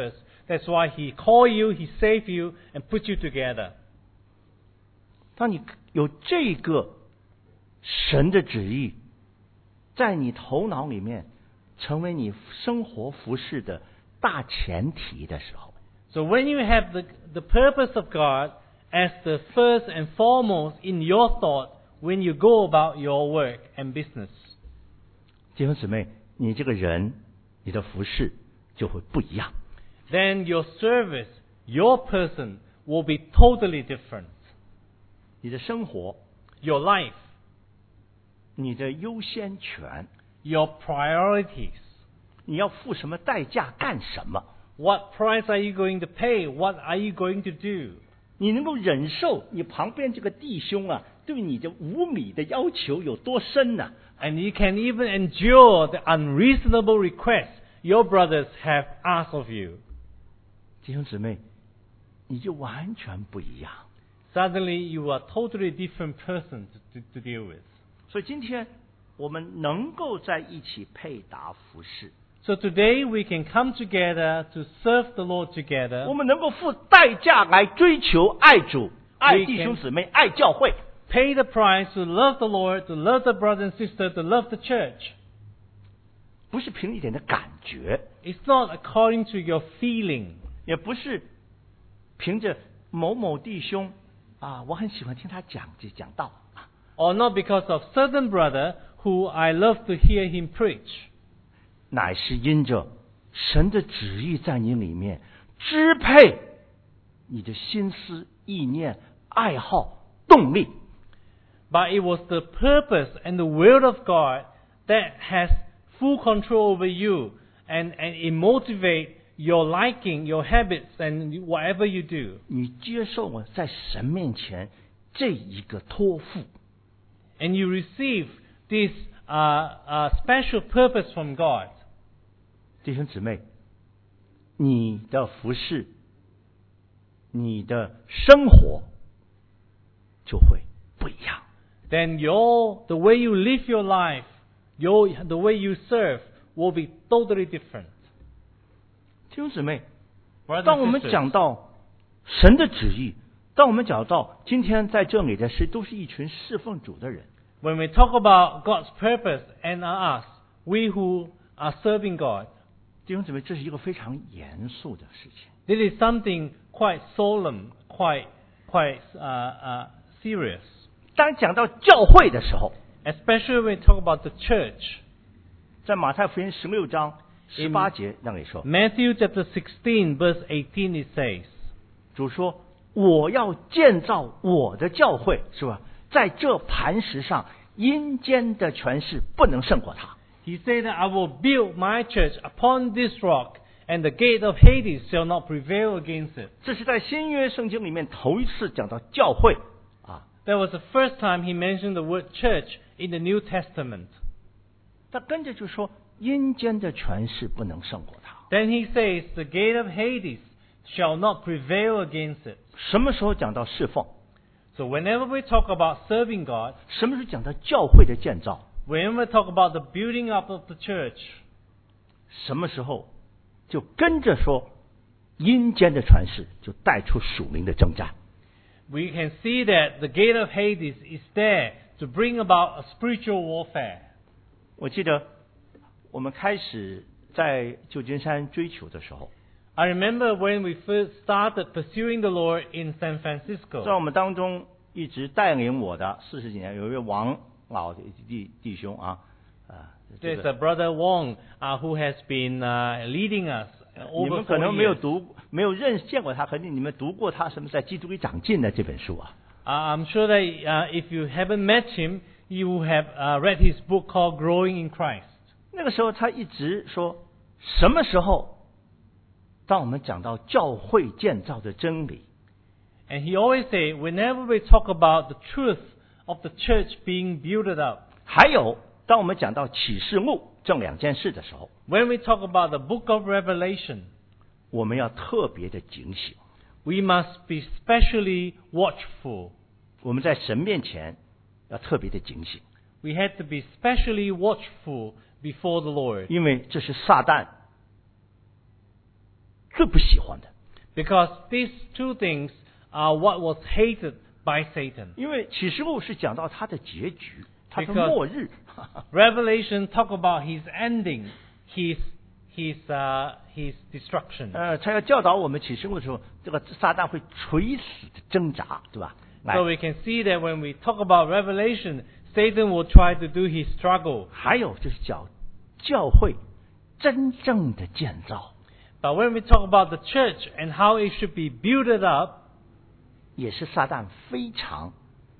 B: That's why He called you, He saved you, and put you together.
D: 当你有这个神的旨意在你头脑里面成为你生活服事的大前提的时候，
B: So when you have the, the purpose of God as the first and foremost in your thought when you go about your work and business,
D: 弟兄姊妹，你这个人，你的服事就会不一样。
B: then your service, your person will be totally different.
D: 你的生活，
B: Your life,
D: 你的优先权，
B: your priorities.
D: 你要付什么代价干什么？
B: What price are you going to pay? What are you going to do?
D: 你能够忍受你旁边这个弟兄啊对你的无理的要求有多深呢、啊？
B: And you can even endure the unreasonable requests your brothers have asked of you.
D: 弟兄姊妹，你就完全不一样。
B: Suddenly you are a totally different person to, to, to deal with.
D: 所以今天我们能够在一起配搭服事，
B: So today we can come together to serve the Lord together.
D: 我们能够付代价来追求爱主、爱弟兄姊妹、爱教会。
B: Pay the price to love the Lord, to love the brother and sister, to love the church.
D: 不是凭一点的感觉，
B: It's not according to your feeling.
D: 也不是凭着某某弟兄啊，我很喜欢听他讲讲道啊，
B: Or not because of certain brother who I love to hear him preach.
D: 乃是因着神的旨意在你里面支配你的心思、意念、爱好、动力。
B: But it was the purpose and the will of God that has full control over you and, and it motivates your liking, your habits, and whatever you do.
D: 你接受我在神面前这一个托付，
B: And you receive this uh, uh, special purpose from God.
D: 弟兄姊妹，你的服事，你的生活就会不一样。
B: Then your, the way you live your life, your, the way you serve will be totally different.
D: 弟兄姊妹，
B: Brothers
D: 当我
B: and
D: 们
B: sisters,
D: 讲到神的旨意，当我们讲到今天在这里的是都是一群侍奉主的人，
B: when we talk about God's purpose and us, we who are serving God,
D: 弟兄姊妹，这是一个非常严肃的事情。
B: this is something quite solemn, quite, quite uh, uh, serious.
D: 当讲到教会的时候，
B: Especially when we talk about the church.
D: 在马太福音十六章十八节那里说，
B: Matthew chapter sixteen, verse eighteen, it says,
D: 主说：“我要建造我的教会，是吧？在这磐石上，阴间的权势不能胜过它。”
B: He said that I will build my church upon this rock, and the gate of Hades shall not prevail against it.
D: 这是在新约圣经里面头一次讲到教会啊。
B: That was the first time he mentioned the word church in the New Testament.
D: 他跟着就说，阴间的权势不能胜过它。
B: Then he says, the gate of Hades shall not prevail against it.
D: 什么时候讲到侍奉？
B: So whenever we talk about serving God,
D: 什么时候讲到教会的建造？
B: whenever we talk about the building up of the church,
D: 什么时候就跟着说，阴间的权势就带出属灵的征战。
B: we can see that the gate of Hades is there to bring about a spiritual warfare.
D: 我记得我们开始在旧金山追求的时候，
B: I remember when we first started pursuing the Lord in San
D: 在
B: Francisco.
D: 我们当中一直带领我的四十几年，有一位王老的弟弟兄啊，啊，这
B: There's
D: 个
B: a brother Wong uh, who has been uh, leading us
D: 你
B: over
D: 们可
B: four
D: 能没有
B: years.
D: 读，没有认识见过他，肯定你们读过他什么在基督里长进的这本书啊。
B: Uh, I'm sure that uh, if you haven't met him, you have uh, read his book called Growing in Christ.
D: 那个时候他一直说，什么时候，当我们讲到教会建造的真理，
B: And he always say, whenever we talk about the truth of the church being built up,
D: 还有当我们讲到启示录这两件事的时候，
B: when we talk about the book of Revelation,
D: 我们要特别的警醒。
B: we must be specially watchful.
D: 我们在神面前要特别的警醒，
B: We had to be specially watchful before the Lord.
D: 因为这是撒旦最不喜欢的。
B: Because these two things are what was hated by Satan.
D: 因为启示录是讲到他的结局，他的
B: Because-
D: 末日。
B: Revelation talk about his ending, his his uh, his destruction.
D: 呃，他要教导我们启示录的时候，这个撒旦会垂死的挣扎，对吧？来
B: So we can see that when we talk about Revelation, Satan will try to do his struggle.
D: 还有就是教教会真正的建造，
B: But when we talk about the church and how it should be built up,
D: 也是撒旦非常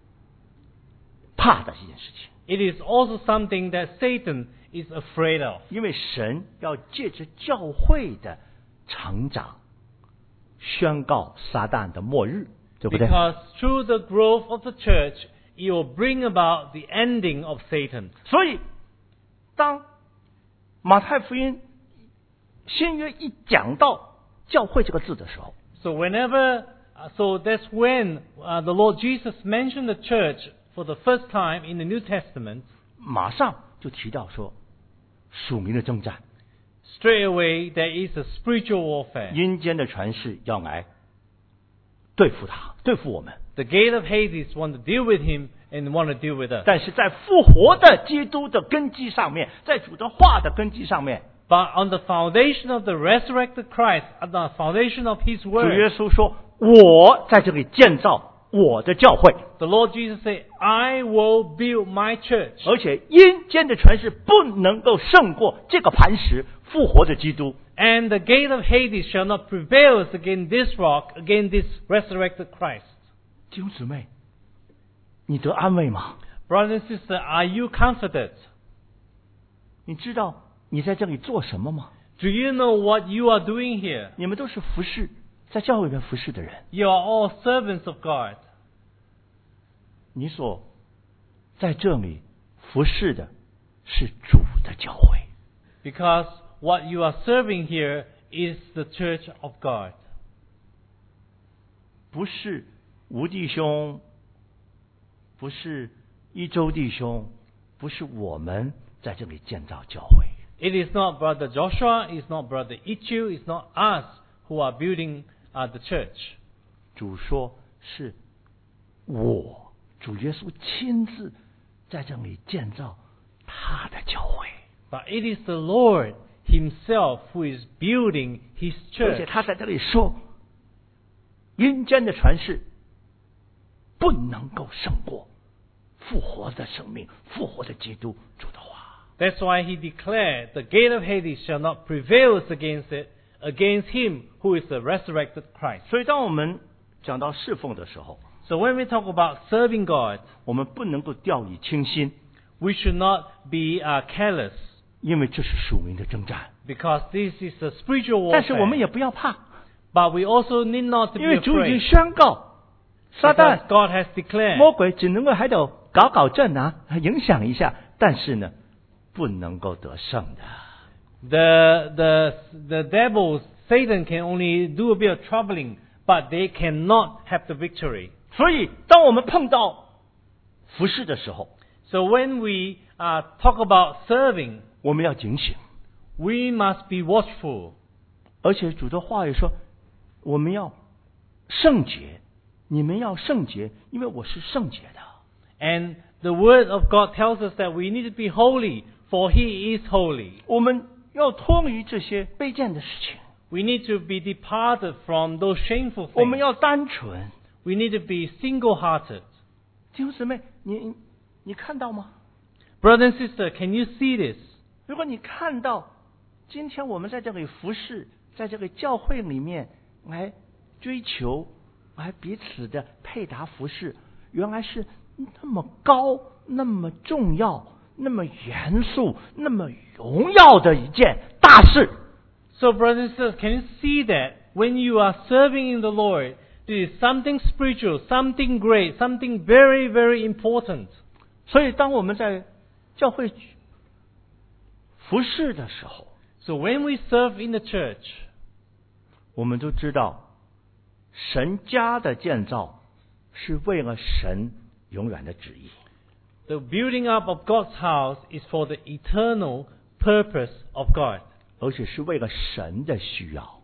D: 怕的一件事情。
B: it is also something that Satan is afraid of.
D: 因为神要借着教会的成长，宣告撒旦的末日，对不对？
B: Because through the growth of the church, it will bring about the ending of Satan.
D: 所以，当马太福音新约一讲到教会这个字的时候，
B: So whenever, uh, so that's when uh, the Lord Jesus mentioned the church for the first time in the New Testament.
D: 马上就提到说属灵的征战，
B: Straight away, there is a spiritual warfare.
D: 阴间的权势要来对付他，对付我们。
B: The gate of Hades want to deal with him and want to deal with us.
D: 但是在复活的基督的根基上面，在主的话的根基上面，
B: But on the foundation of the resurrected Christ, on the foundation of His
D: 主
B: Word,
D: 耶稣说：“我在这里建造我的教会。”
B: the Lord Jesus said, I will build my church.
D: 而且阴间的权势不能够胜过这个磐石复活的基督。
B: And the gate of Hades shall not prevail against this rock, against this resurrected Christ.
D: 弟兄姊妹，你得安慰吗？
B: Brother and sister, are you comforted?
D: 你知道你在这里做什么吗？
B: Do you know what you are doing here?
D: 你们都是服侍，在教会里面服侍的人。
B: You are all servants of God.
D: 你所在这里服侍的是主的教会。
B: Because what you are serving here is the church of God.
D: 不是吴弟兄，不是一周弟兄，不是我们在这里建造教会。
B: It is not Brother Joshua, it's not Brother Ichu, it's not us who are building uh, the church.
D: 主说是我，主耶稣亲自在这里建造他的教会，
B: But it is the Lord Himself who is building His
D: 而且
B: church.
D: 他在这里说，阴间的权势不能够胜过复活的生命、复活的基督主的话。
B: That's why He declared, the gate of Hades shall not prevail against it, against Him who is the resurrected Christ.
D: 所以，当我们讲到侍奉的时候，
B: So when we talk about serving God,
D: 我们不能够掉以轻心，
B: we should not be uh, careless,
D: 因为这是属灵的征战。
B: because this is a spiritual
D: 但是我们
B: warfare.
D: 也不要怕，
B: But we also need not to
D: 因
B: be
D: 为主已经
B: afraid,
D: 宣告，撒
B: because
D: 旦、
B: God has declared.
D: 魔鬼只能够还得搞搞震啊，影响一下，但是呢，不能够得胜的。
B: The, the, the devils, Satan can only do a bit of troubling, but they cannot have the victory.
D: 所以，当我们碰到服侍的时候，
B: So when we uh, talk about serving,
D: 我们要警醒。
B: we must be watchful.
D: 而且主的话也说，我们要圣洁，你们要圣洁，因为我是圣洁的。
B: And the word of God tells us that we need to be holy, for He is holy.
D: 我们要脱离这些卑贱的事情，
B: We need to be departed from those shameful
D: 我们
B: things.
D: 要单纯。
B: We need to be single-hearted.
D: 弟兄姊妹，你你看到吗？
B: Brother and sister, can you see this?
D: 如果你看到今天我们在这里服侍，在这个教会里面来追求，来彼此的配搭服侍，原来是那么高、那么重要、那么严肃、那么荣耀的一件大事。
B: So, brothers and sisters, can you see that when you are serving in the Lord, this is something spiritual, something great, something very, very important.
D: 所以，当我们在教会服侍的时候，
B: So when we serve in the church,
D: 我们都知道，神家的建造是为了神永远的旨意。
B: the building up of God's house is for the eternal purpose of God.
D: 而且是为了神的需要。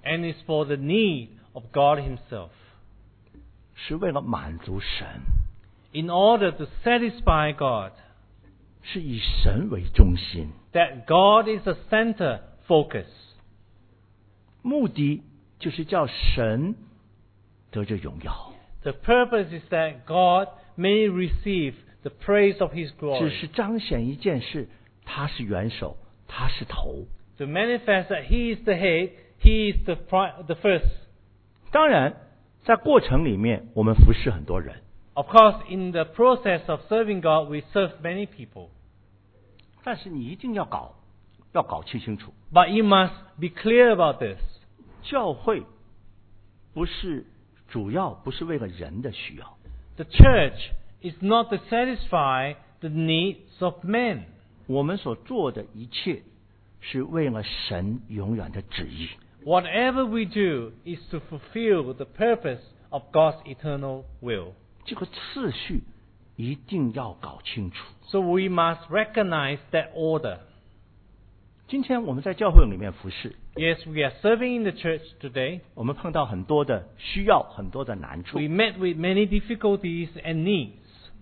B: and it's for the need of God Himself.
D: 是为了满足神，
B: In order to satisfy God,
D: 是以神为中心，
B: that God is the center focus.
D: 目的就是叫神得着荣耀。
B: The purpose is that God may receive the praise of His
D: 只
B: glory.
D: 是彰显一件事，他是元首，他是头。
B: To manifest that He is the head, He is the, pri- the first.
D: 当然，在过程里面，我们服侍很多人，
B: Of course, in the process of serving God, we serve many people.
D: 但是你一定要搞，要搞清清楚，
B: But you must be clear about this.
D: 教会不是主要，不是为了人的需要，
B: The church is not to satisfy the needs of men.
D: 我们所做的一切是为了神永远的旨意。
B: Whatever we do is to fulfill the purpose of God's eternal will.
D: 这个次序一定要搞清楚。
B: So we must recognize that order.
D: 今天我们在教会里面服侍，
B: Yes, we are serving in the church today.
D: 我们碰到很多的需要，很多的难处
B: We。met with many difficulties and needs.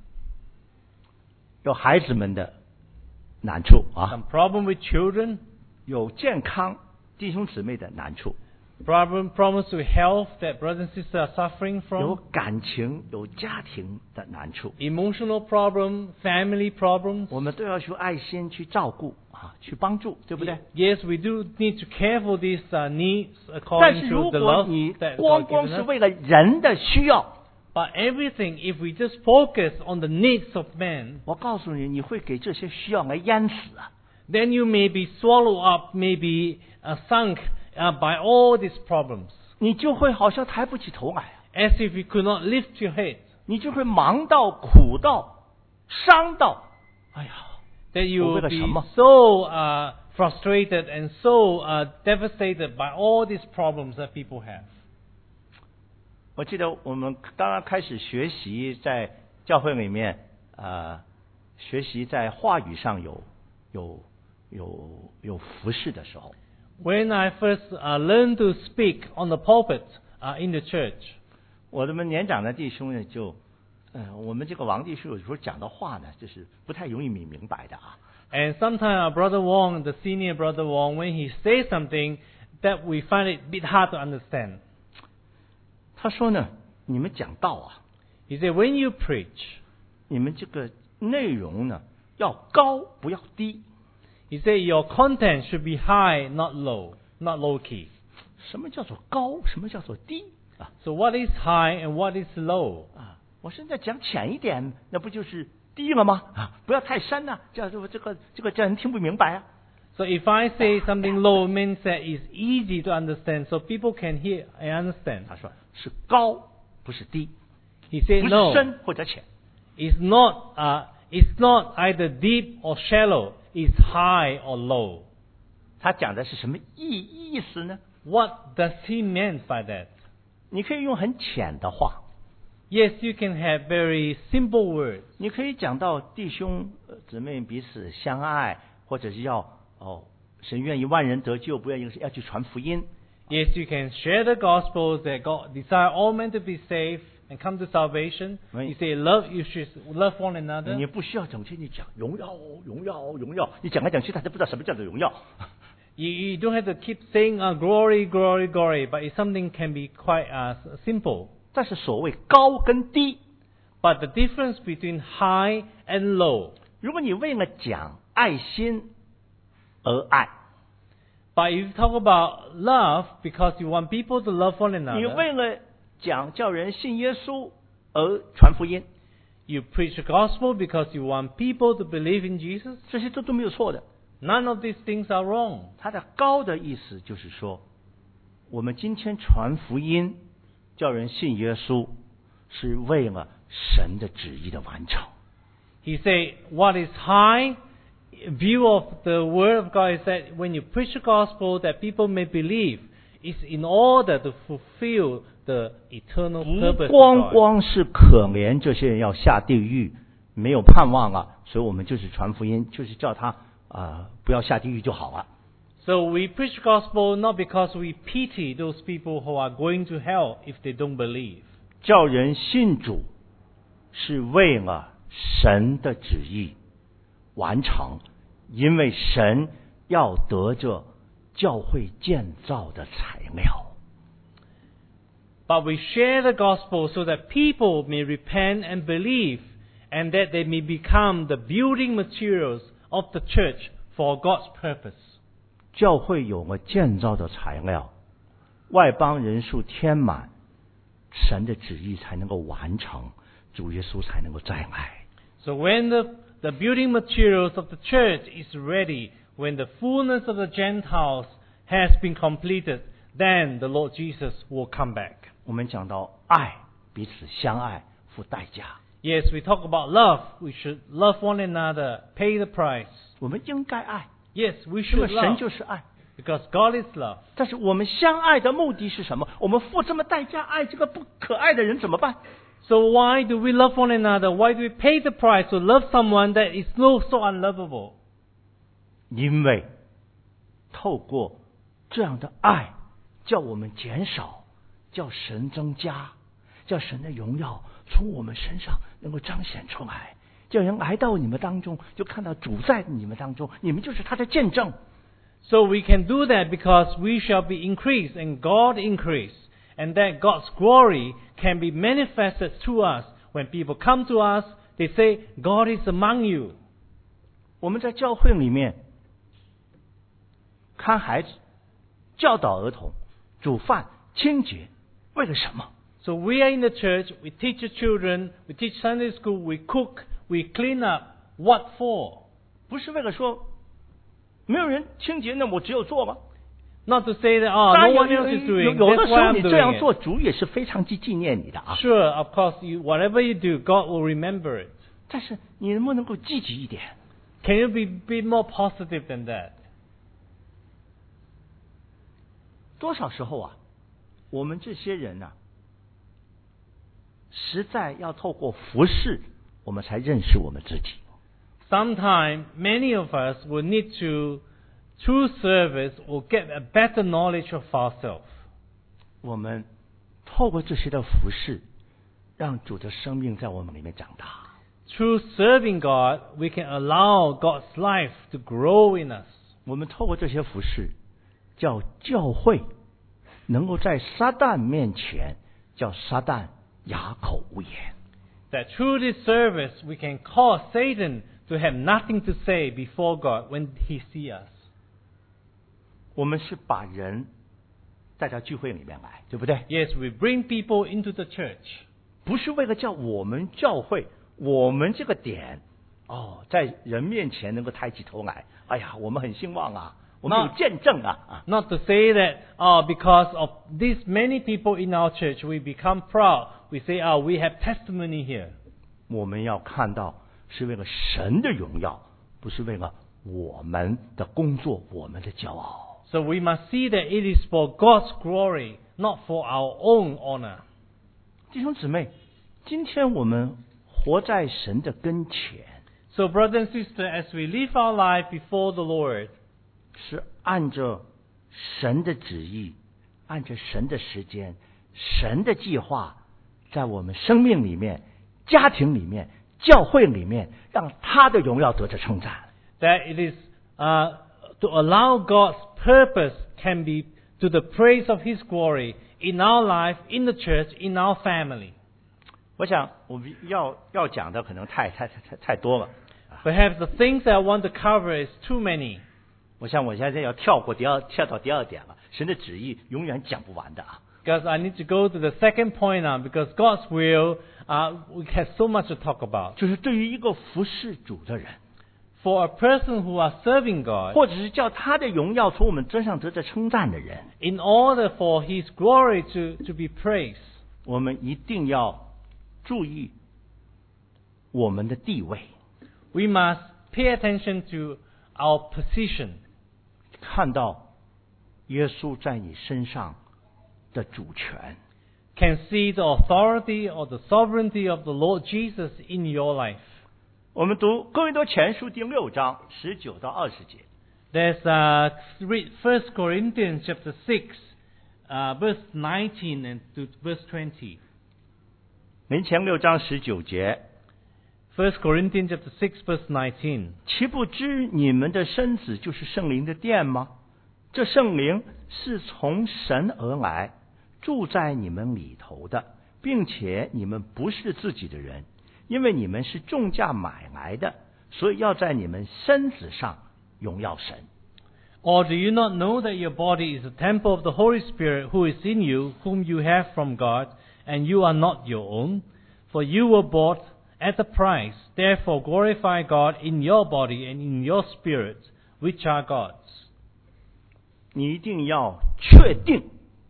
D: 有孩子们的难处啊，
B: Some problem with children,
D: 有健康弟兄姊妹的难处，
B: problem problems with health that brothers and sisters are suffering
D: 有
B: from,
D: 感情、有家庭的难处，
B: emotional problem, family problems.
D: 我们都要去爱心去照顾啊，去帮助，对不对？
B: Yes, we do need to care for these uh, needs
D: 但
B: according
D: 是
B: to
D: 如
B: the
D: 果
B: love
D: 你
B: that
D: 光
B: God
D: 光
B: given
D: 是
B: us.
D: 为了人的需要，
B: But everything, if we just focus on the needs of man,
D: 我告诉你，你会给这些需要来淹死啊！
B: then you may be swallowed up, may be uh, sunk uh, by all these problems,
D: 你就会好像抬不起头来啊，
B: as if you could not lift your head.
D: 你就会忙到、苦到、伤到，哎呀！
B: That you
D: 我为
B: will
D: 了
B: be
D: 什么？
B: so uh, frustrated and so uh, devastated by all these problems that people have.
D: 我记得我们刚刚开始学习在教会里面，呃，学习在话语上有有有有服侍的时候，
B: When I first uh, learned to speak on the pulpit uh, in the church,
D: 我们年长的弟兄呢，就，呃，我们这个王弟兄有时候讲的话呢，就是不太容易明明白的啊。
B: and sometimes our brother Wong, the senior brother Wong, when he says something that we find it a bit hard to understand.
D: 他说呢，你们讲道啊，
B: He said, when you preach,
D: 你们这个内容呢要高不要低。
B: he said your content should be high, not low, not low key.
D: 什么叫做高？什么叫做低？啊
B: So what is high and what is low?
D: 啊！我现在讲浅一点，那不就是低了吗？啊，不要太深呐、啊，这样这个这个这个叫人听不明白啊。
B: So if I say something low, it means that it's easy to understand, so people can hear and understand.
D: 他说是高，不是低，
B: He
D: 不
B: said
D: 是
B: no,
D: 深或者浅。
B: it's not, uh, it's not either deep or shallow, it's high or low.
D: 他讲的是什么意意思呢？
B: What does he mean by that?
D: 你可以用很浅的话，
B: Yes, you can have very simple words.
D: 你可以讲到弟兄呃姊妹彼此相爱，或者是要哦，神愿意万人得救，不愿意要去传福音。
B: Yes, you can share the gospel that God desire all men to be saved and come to salvation.
D: Right.
B: You say love, you should love one another.
D: 你不需要整天你讲荣耀荣耀荣耀，你讲来讲去，他都不知道什么叫做荣耀。
B: You, you don't have to keep saying uh, glory, glory, glory, but it's something can be quite uh, simple.
D: 但是所谓高跟低，
B: But the difference between high and low.
D: 如果你为了讲爱心而爱，
B: But if you talk about love because you want people to love one
D: 你
B: another,
D: 为了讲叫人信耶稣而传福音，
B: you preach the gospel because you want people to believe in Jesus,
D: 这些都都没有错的。
B: none of these things are wrong.
D: 它的高的意思就是说，我们今天传福音，叫人信耶稣，是为了神的旨意的完成。
B: He said, what is high view of the word of God is that when you preach the gospel that people may believe, is in order to fulfill the eternal
D: 不
B: purpose
D: 光
B: of God.
D: 光是可怜这些人要下地狱，没有盼望了，所以我们就是传福音，就是叫他啊、呃、不要下地狱就好了。
B: So we preach the gospel not because we pity those people who are going to hell if they don't believe.
D: 叫人信主是为了神的旨意完成，因为神要得着教会建造的材料。
B: But we share the gospel so that people may repent and believe, and that they may become the building materials of the church for God's purpose.
D: 教会有了建造的材料，外邦人数填满，神的旨意才能够完成，主耶稣才能够再来。
B: So when the, the building materials of the church is ready, when the fullness of the Gentiles has been completed, then the Lord Jesus will come back.
D: 我们讲到爱，彼此相爱，付代价。
B: Yes, we talk about love. We should love one another, pay the price.
D: 我们应该爱，
B: Yes, we
D: 因
B: should
D: 为神
B: love
D: 就是爱。
B: because God is love.
D: 但是我们相爱的目的是什么？我们付这么代价爱这个不可爱的人怎么办？
B: So why do we love one another? Why do we pay the price to love someone that is no so unlovable?
D: 因为透过这样的爱，叫我们减少，叫神增加，叫神的荣耀从我们身上能够彰显出来，叫人来到你们当中，就看到主在你们当中，你们就是他的见证。
B: So we can do that because we shall be increased and God increase, and that God's glory can be manifested to us. When people come to us, they say, God is among you.
D: 我们在教会里面看孩子、教导儿童、煮饭、清洁，为了什么？
B: So we are in the church, we teach the children, we teach Sunday school, we cook, we clean up. What for?
D: 不是为了说没有人清洁，那我只有做吗？
B: Not to say that, oh,
D: 当然
B: no
D: 有
B: one else is
D: 有
B: doing,
D: 有的
B: that's
D: 时
B: why
D: 候
B: I'm
D: 你这样
B: doing
D: 做，
B: it.
D: 主也是非常纪纪念你的啊。
B: Sure, of course, you, whatever you do, God will remember it.
D: 但是你能不能够积极一点？
B: Can you be, be more positive than that?
D: 多少时候啊，我们这些人啊，实在要透过服侍，我们才认识我们自己。
B: Sometime, many of us will need to, through service, will get a better knowledge of ourselves.
D: 我们透过这些的服侍，让主的生命在我们里面长大。
B: Through serving God, we can allow God's life to grow in us.
D: 我们透过这些服侍，叫教会能够在撒旦面前，叫撒旦哑口无言。
B: That through this service, we can cause Satan to have nothing to say before God when he sees us.
D: 我们是把人带到聚会里面来，对不对？
B: Yes, we bring people into the church.
D: 不是为了叫我们教会，我们这个点哦，在人面前能够抬起头来。哎呀，我们很兴旺啊，我们有见证啊啊！
B: Not to say that, oh, because of these many people in our church, we become proud. We say, oh, we have testimony here.
D: 我们要看到是为了神的荣耀，不是为了我们的工作，我们的骄傲。
B: So we must see that it is for God's glory, not for our own honor.
D: 弟兄姊妹，今天我们活在神的跟前，
B: So, brother and sister, as we live our life before the Lord,
D: 是按着神的旨意，按着神的时间，神的计划，在我们生命里面、家庭里面、教会里面，让他的荣耀得着称赞。
B: that it is uh, to allow God's purpose can be to the praise of His glory in our life, in the church, in our family.
D: 我想我们要要讲的可能太太太太太多了。
B: Perhaps the things that I want to cover is too many.
D: 我想我现在要跳过第二，跳到第二点了。神的旨意永远讲不完的啊！
B: Because I need to go to the second point now, because God's will, uh, we have so much to talk about.
D: 就是对于一个服侍主的人，
B: For a person who are serving God,
D: 或者是叫他的荣耀从我们身上得着称赞的人，
B: in order for His glory to, to be praised,
D: 我们一定要注意我们的地位，
B: we must pay attention to our position.
D: 看到耶稣在你身上的主权。
B: Can see the authority or the sovereignty of the Lord Jesus in your life.
D: 我们读哥林多前书第六章十九到二十节。
B: There's uh, read First Corinthians chapter six, uh, verse nineteen and to verse twenty.
D: 林前六章十九节，
B: First Corinthians chapter six, verse nineteen.
D: 岂不知你们的身子就是圣灵的殿吗？这圣灵是从神而来，住在你们里头的，并且你们不是自己的人，因为你们是重价买来的，所以要在你们身子上荣耀神。
B: Or do you not know that your body is a temple of the Holy Spirit who is in you, whom you have from God, and you are not your own? For you were bought at a price. Therefore glorify God in your body and in your spirit, which are God's.
D: 你一定要确定，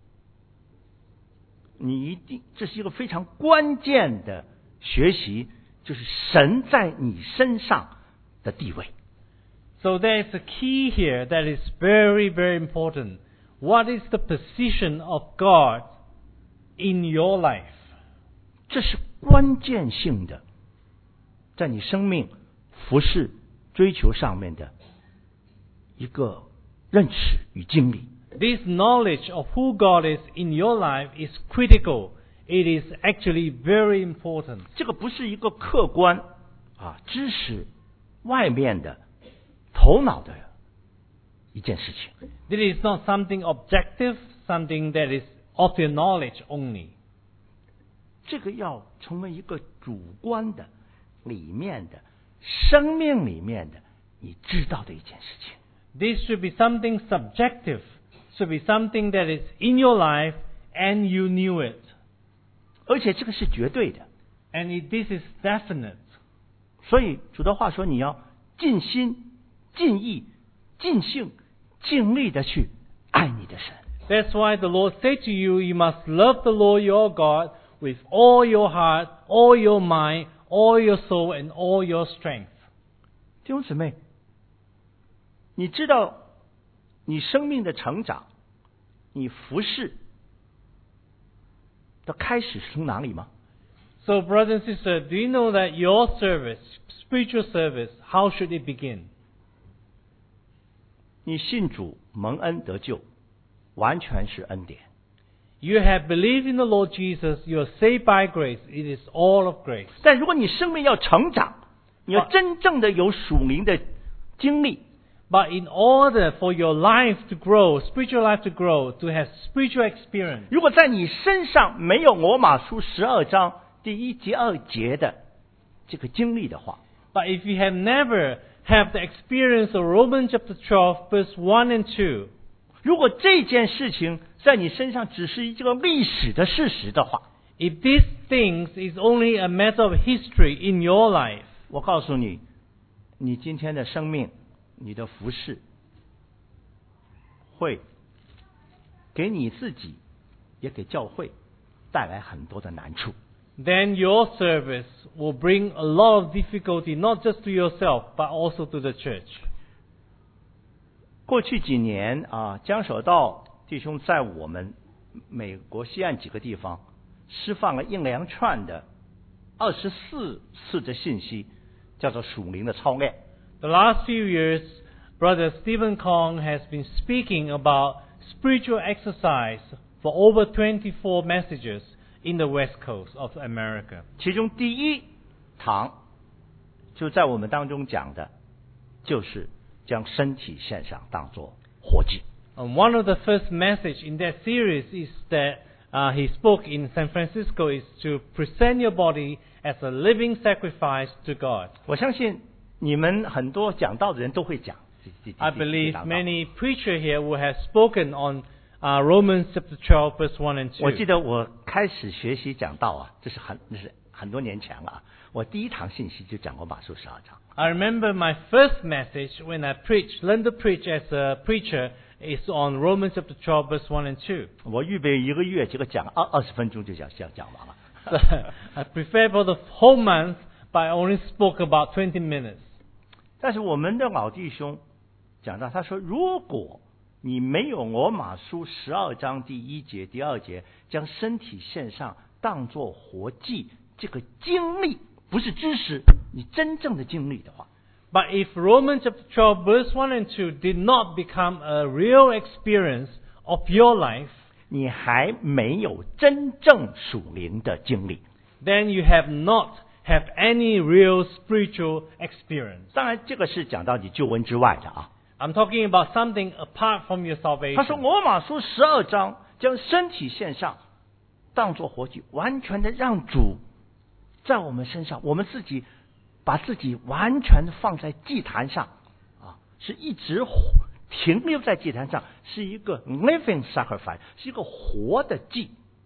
D: 你一定，这是一个非常关键的学习，就是神在你身上的地位。
B: So there is a key here that is very, very important. What is the position of God in your life?
D: 这是关键性的，在你生命、服事、追求上面的一个认识与经历。
B: This knowledge of who God is in your life is critical. It is actually very important.
D: 这个不是一个客观啊知识外面的头脑的一件事情。
B: This is not something objective, something that is of your knowledge only.
D: 这个要成为一个主观的、里面的、生命里面的你知道的一件事情。
B: This should be something subjective, should be something that is in your life and you knew it.
D: 而且这个是绝对的。
B: And it, this is definite.
D: 所以主的话说，你要尽心、尽意、尽性、尽力的去爱你的神。
B: That's why the Lord said to you, you must love the Lord your God with all your heart, all your mind, all your soul, and all your strength.
D: 弟兄姊妹，你知道你生命的成长，你服事的开始是从哪里吗？
B: So, brothers and sisters, do you know that your service, spiritual service, how should it begin?
D: 你信主蒙恩得救，完全是恩典。
B: You have believed in the Lord Jesus, you are saved by grace, it is all of grace.
D: 但如果你生命要成长，你要真正的有属灵的经历，
B: But in order for your life to grow, spiritual life to grow, to have spiritual experience,
D: 如果在你身上没有罗马书十二章第一节二节的这个经历的话，
B: but if you have never have the experience of Romans chapter twelve, verse one and two,
D: 如果这件事情在你身上只是一个历史的事实的话，
B: if these things is only a matter of history in your life,
D: 我告诉你，你今天的生命，你的服事，会给你自己，也给教会带来很多的难处。
B: then your service will bring a lot of difficulty, not just to yourself, but also to the church.
D: 过去几年啊，江守道弟兄在我们美国西岸几个地方释放了一连串的二十四次的信息，叫做属灵的操练。
B: The last few years, Brother Stephen Kong has been speaking about spiritual exercise for over twenty-four messages in the West Coast of America.
D: 其中第一堂就在我们当中讲的，就是将身体献上当作活祭。
B: And one of the first message in that series is that uh, he spoke in San Francisco is to present your body as a living sacrifice to God.
D: 我相信你们很多讲道的人都会讲。
B: I believe many preachers here will have spoken on uh, Romans chapter twelve, verse one and
D: 我记
B: two.
D: 得我开始学习讲道啊，这是很那是很多年前了啊。我第一堂信息就讲过马书十二章。
B: I remember my first message when I preached, learned to preach as a preacher, is on Romans chapter twelve, verse one and two.
D: 我预备一个月，结果讲二二十分钟就讲讲讲完了。
B: So I prepared for the whole month, but I only spoke about twenty minutes.
D: 但是我们的老弟兄讲到，他说，如果你没有罗马书十二章第一节、第二节，将身体献上当作活祭，这个经历不是知识，你真正的经历的话，
B: But if Romans chapter twelve, verse one and two did not become a real experience of your life,
D: 你还没有真正属灵的经历。
B: then you have not have any real spiritual experience.
D: 当然，这个是讲到你救恩之外的啊。
B: I'm talking about something apart from your
D: 他说
B: salvation.
D: 罗马书十二章将身体献上，当作活祭，完全的让主在我们身上，我们自己把自己完全的放在祭坛上啊，是一直停留在祭坛上，是一个 living sacrifice， 是一个活的祭。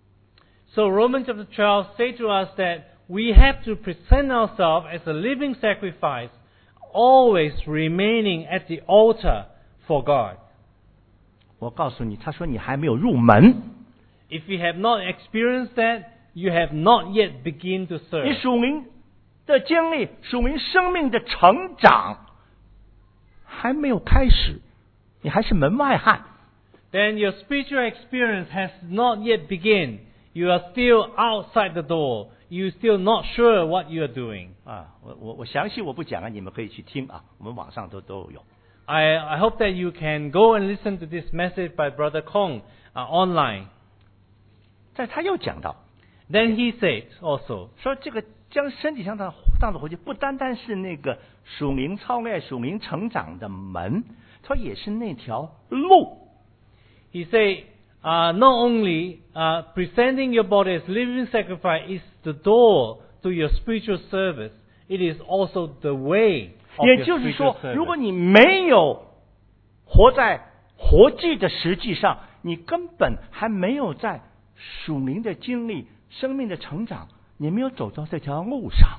B: So Romans chapter twelve say to us that we have to present ourselves as a living sacrifice, always remaining at the altar for God.
D: 我告诉你，他说你还没有入门，
B: If you have not experienced that, you have not yet begun to
D: 你
B: serve.
D: 属灵的经历、属灵生命的成长还没有开始，你还是门外汉。
B: Then your spiritual experience has not yet begun. You are still outside the door. You're still not sure what you are doing.
D: 啊，我我我详细我不讲啊，你们可以去听啊，我们网上都都有。
B: I, I hope that you can go and listen to this message by Brother Kong uh, online.
D: 但他又讲到
B: Then he said also,
D: 说，这个将身体上的当作活祭，不单单是那个属灵操练、属灵成长的门，它也是那条路。
B: he said, uh, not only uh, presenting your body as living sacrifice is the door to your spiritual service, it is also the way of
D: 也
B: your
D: 就是
B: spiritual
D: 说，
B: service.
D: 如果你没有活在活祭的实际上，你根本还没有在属灵的经历、生命的成长，你没有走到这条路上。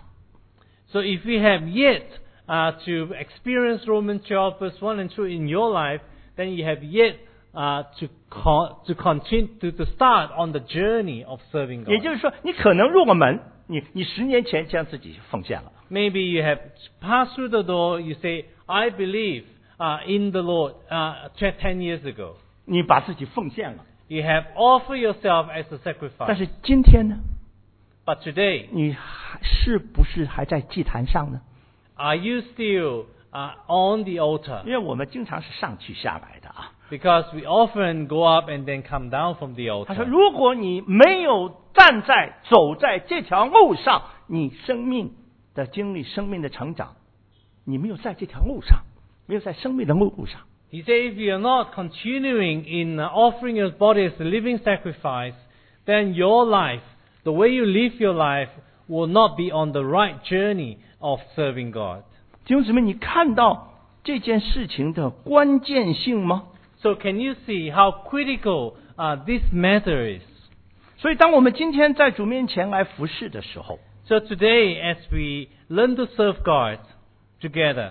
B: So if you have yet uh, to experience Romans twelve verse one and two in your life, then you have yet uh, to con- to continue to, to start on the journey of serving
D: 也
B: God.
D: 就是说，你可能入个门，你你十年前将自己奉献了，
B: Maybe you have passed through the door. You say, "I believe uh, in the Lord." Uh, ten years ago,
D: 你把自己奉献了。
B: you have offered yourself as a
D: 但
B: sacrifice.
D: 是今天呢，
B: But today,
D: 你还是不是还在祭坛上呢？
B: are you still uh, on the altar?
D: 因为我们经常是上去下来的啊。
B: Because we often go up and then come down from the
D: 他说，
B: altar.
D: 如果你没有站在走在这条路上，你生命的经历、生命的成长，你没有在这条路上，没有在生命的路上，
B: He said, if you are not continuing in uh, offering your body as a living sacrifice, then your life, the way you live your life, will not be on the right journey of serving God.
D: 弟兄姊妹，你看到这件事情的关键性吗？
B: So can you see how critical uh, this matter is?
D: 所以，当我们今天在主面前来服侍的时候，
B: So today, as we learn to serve God together,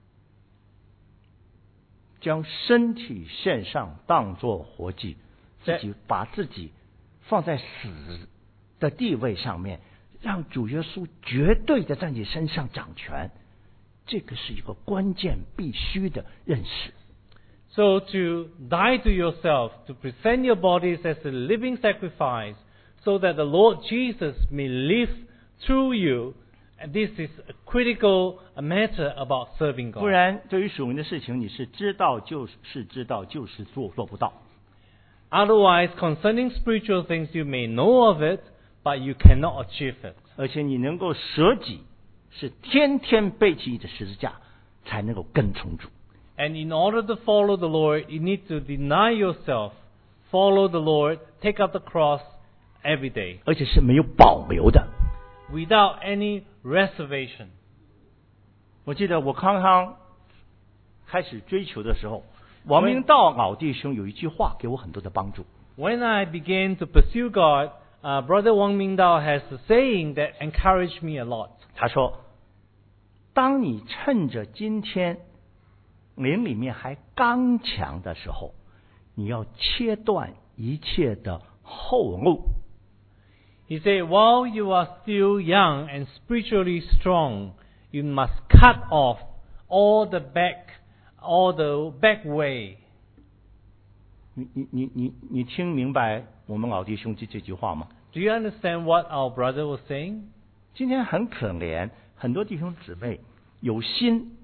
D: 将身体献上，当作活祭，自己把自己放在死的地位上面，让主耶稣绝对的在你身上掌权，这个是一个关键必须的认识。
B: so to die to yourself, to present your bodies as a living sacrifice, so that the Lord Jesus may live through you. And this is a critical matter about serving
D: 不
B: God.
D: 然，对于属灵的事情，你是知道就是知道，就是做做不到。
B: Otherwise, concerning spiritual things, you may know of it, but you cannot achieve it.
D: 而且你能够舍己，是天天背起你的十字架，才能够跟从主。
B: And in order to follow the Lord, you need to deny yourself, follow the Lord, take up the cross every day,
D: 而且是没有保留的。
B: without any reservation.
D: 我记得我刚刚开始追求的时候，王明道老弟兄有一句话给我很多的帮助。
B: When I began to pursue God, uh, Brother Wang Mingdao has a saying that encouraged me a lot.
D: 他说：“当你趁着今天灵里面还刚强的时候，你要切断一切的后路。
B: He said, while you are still young and spiritually strong, you must cut off all the back, all the back way.
D: 你你你你你听明白我们老弟兄这这句话吗？
B: Do you understand what our brother was saying?
D: 今天很可怜，很多弟兄姊妹有心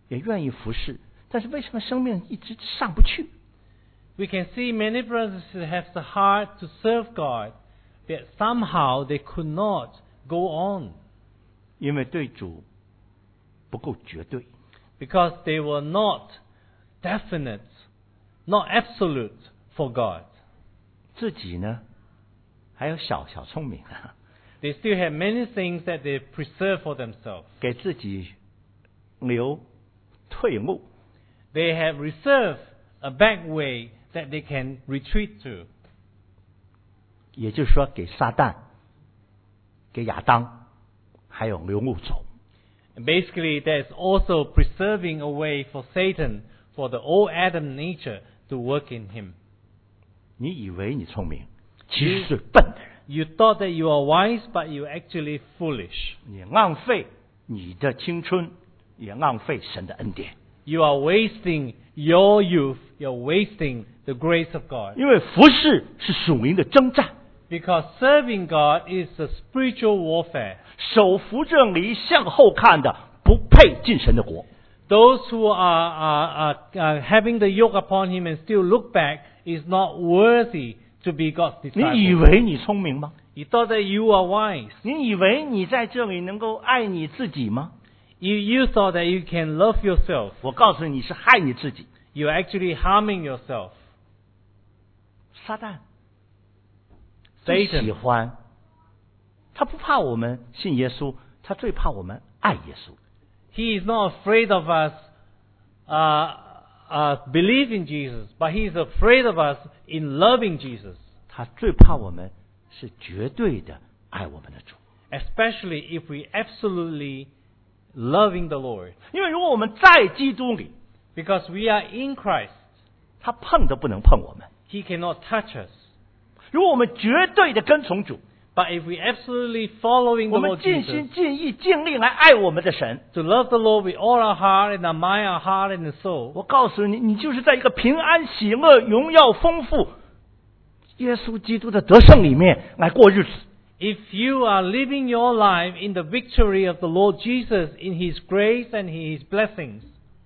D: 也愿意服侍，但是为什么生命一直上不去？
B: We can see many brothers have the heart to serve God, but somehow they could not go on
D: 因为对主不够绝对。
B: because they were not definite, not absolute for God.
D: 自己呢，还有小小聪明，
B: They still have many things that they preserve for themselves.
D: 给自己留退路。
B: They have reserved a back way that they can retreat to.
D: 也就是说，给撒旦、给亚当，还有留路走。
B: And basically, there's also preserving a way for Satan, for the old Adam nature to work in him.
D: 你以为你聪明，其实是笨的人。
B: You thought that you are wise, but you're actually foolish.
D: 你浪费你的青春，也浪费神的恩典。
B: You are wasting your youth. You're wasting the grace of God.
D: 因为服侍是属灵的征战，
B: Because serving God is a spiritual warfare.
D: 手扶着犁向后看的，不配进神的国。
B: Those who are, are, are, are having the yoke upon him and still look back is not worthy to be God's
D: 你以
B: disciple.
D: 为你聪明吗？
B: You thought that you are wise.
D: 你以为你在这里能够爱你自己吗？
B: You, you thought that you can love yourself.
D: 我告诉你，你是害你自己。
B: You're actually harming yourself.
D: 撒旦最
B: Satan
D: 喜欢，他不怕我们信耶稣，他最怕我们爱耶稣。
B: He is not afraid of us uh, uh, believe in Jesus, but he is afraid of us in loving Jesus.
D: 他最怕我们是绝对的爱我们的主。
B: Especially if we absolutely loving the Lord.
D: 因为如果我们在基督里，
B: Because we are in Christ,
D: 他碰都不能碰我们。
B: he cannot touch us.
D: 如果我们绝对的跟从主，
B: But if we absolutely following
D: 我
B: the
D: 们
B: Lord
D: 尽心
B: Jesus,
D: 尽意尽力来爱我们的神，
B: to love the Lord with all our heart and our mind, our heart and the soul,
D: 我告诉你，你就是在一个平安、喜乐、荣耀、丰富、耶稣基督的得胜里面来过日子。
B: if you are living your life in the victory of the Lord Jesus, in his grace and his blessings,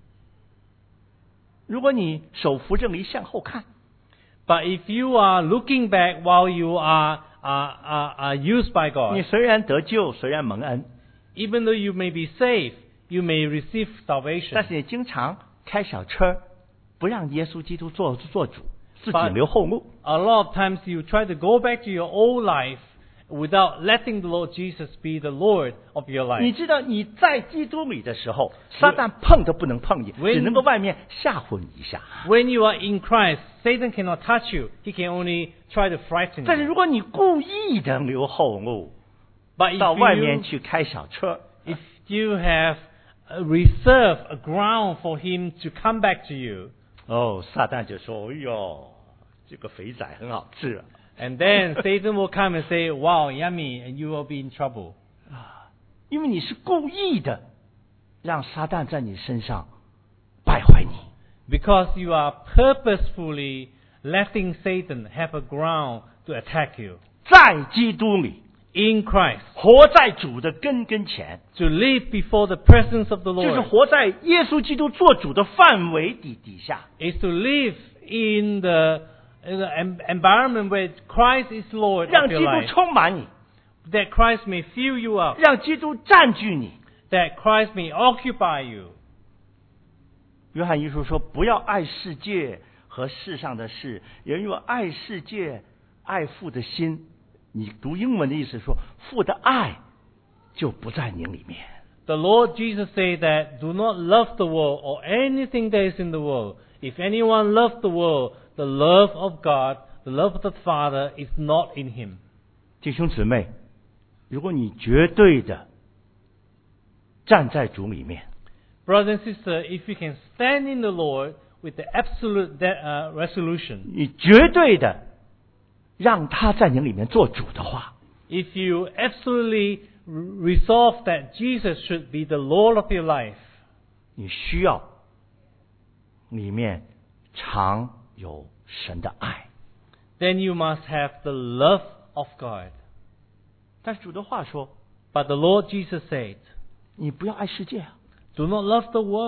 D: 如果你手扶着犁向后看，
B: but if you are looking back while you are, are, are, are used by
D: 你
B: God,
D: 虽然得救，虽然蒙恩，
B: even though you may be saved, you may receive
D: 但
B: salvation.
D: 是你经常开小车，不让耶稣基督做做主，自己
B: But-
D: 留后路。
B: A lot of times you try to go back to your old life without letting the Lord Jesus be the Lord of your
D: 你
B: life.
D: 知道你在基督里的时候，撒旦碰都不能碰你，
B: When-
D: 只能够外面吓唬你一下。
B: When you are in Christ, Satan cannot touch you. He can only try to frighten
D: 但是
B: you.
D: 如果你故意的留后路，
B: But
D: 到
B: if
D: 外面
B: you,
D: 去开小车，
B: if you have uh, reserved a ground for him to come back to you,
D: 哦，撒旦就说：“哎呦，这个肥仔很好吃啊。
B: and then Satan will come and say, wow, yummy, and you will be in trouble. ”
D: 因为你是故意的，让撒旦在你身上败坏你。
B: Because you are purposefully letting Satan have a ground to attack you.
D: 在基督里，
B: In Christ,
D: 活在主的跟跟前，
B: to live before the presence of the
D: 就是
B: Lord,
D: 活在耶稣基督做主的范围底底下。
B: is to live in the, in the em- environment where Christ is Lord
D: 让
B: of
D: 基
B: your
D: 督
B: life.
D: 充满你，
B: That Christ may fill you up.
D: 让基督占据你。
B: That Christ may occupy you.
D: 约翰一书说：“不要爱世界和世上的事，人若爱世界，爱父的心。”你读英文的意思说，父的爱就不在你里面。
B: The Lord Jesus said that do not love the world or anything that is in the world. If anyone loves the world, the love of God, the love of the Father is not in him.
D: 弟兄姊妹，如果你绝对的站在主里面，
B: Brother and sister, if you can stand in the Lord with the absolute de- uh, resolution,
D: 你绝对的让他在你里面做主的话，
B: if you absolutely re- resolve that Jesus should be the Lord of your life,
D: 你需要里面常有神的爱。
B: then you must have the love of God.
D: 但是主的话说，
B: But the Lord Jesus said,
D: 你不要爱世界啊，
B: do not love the world.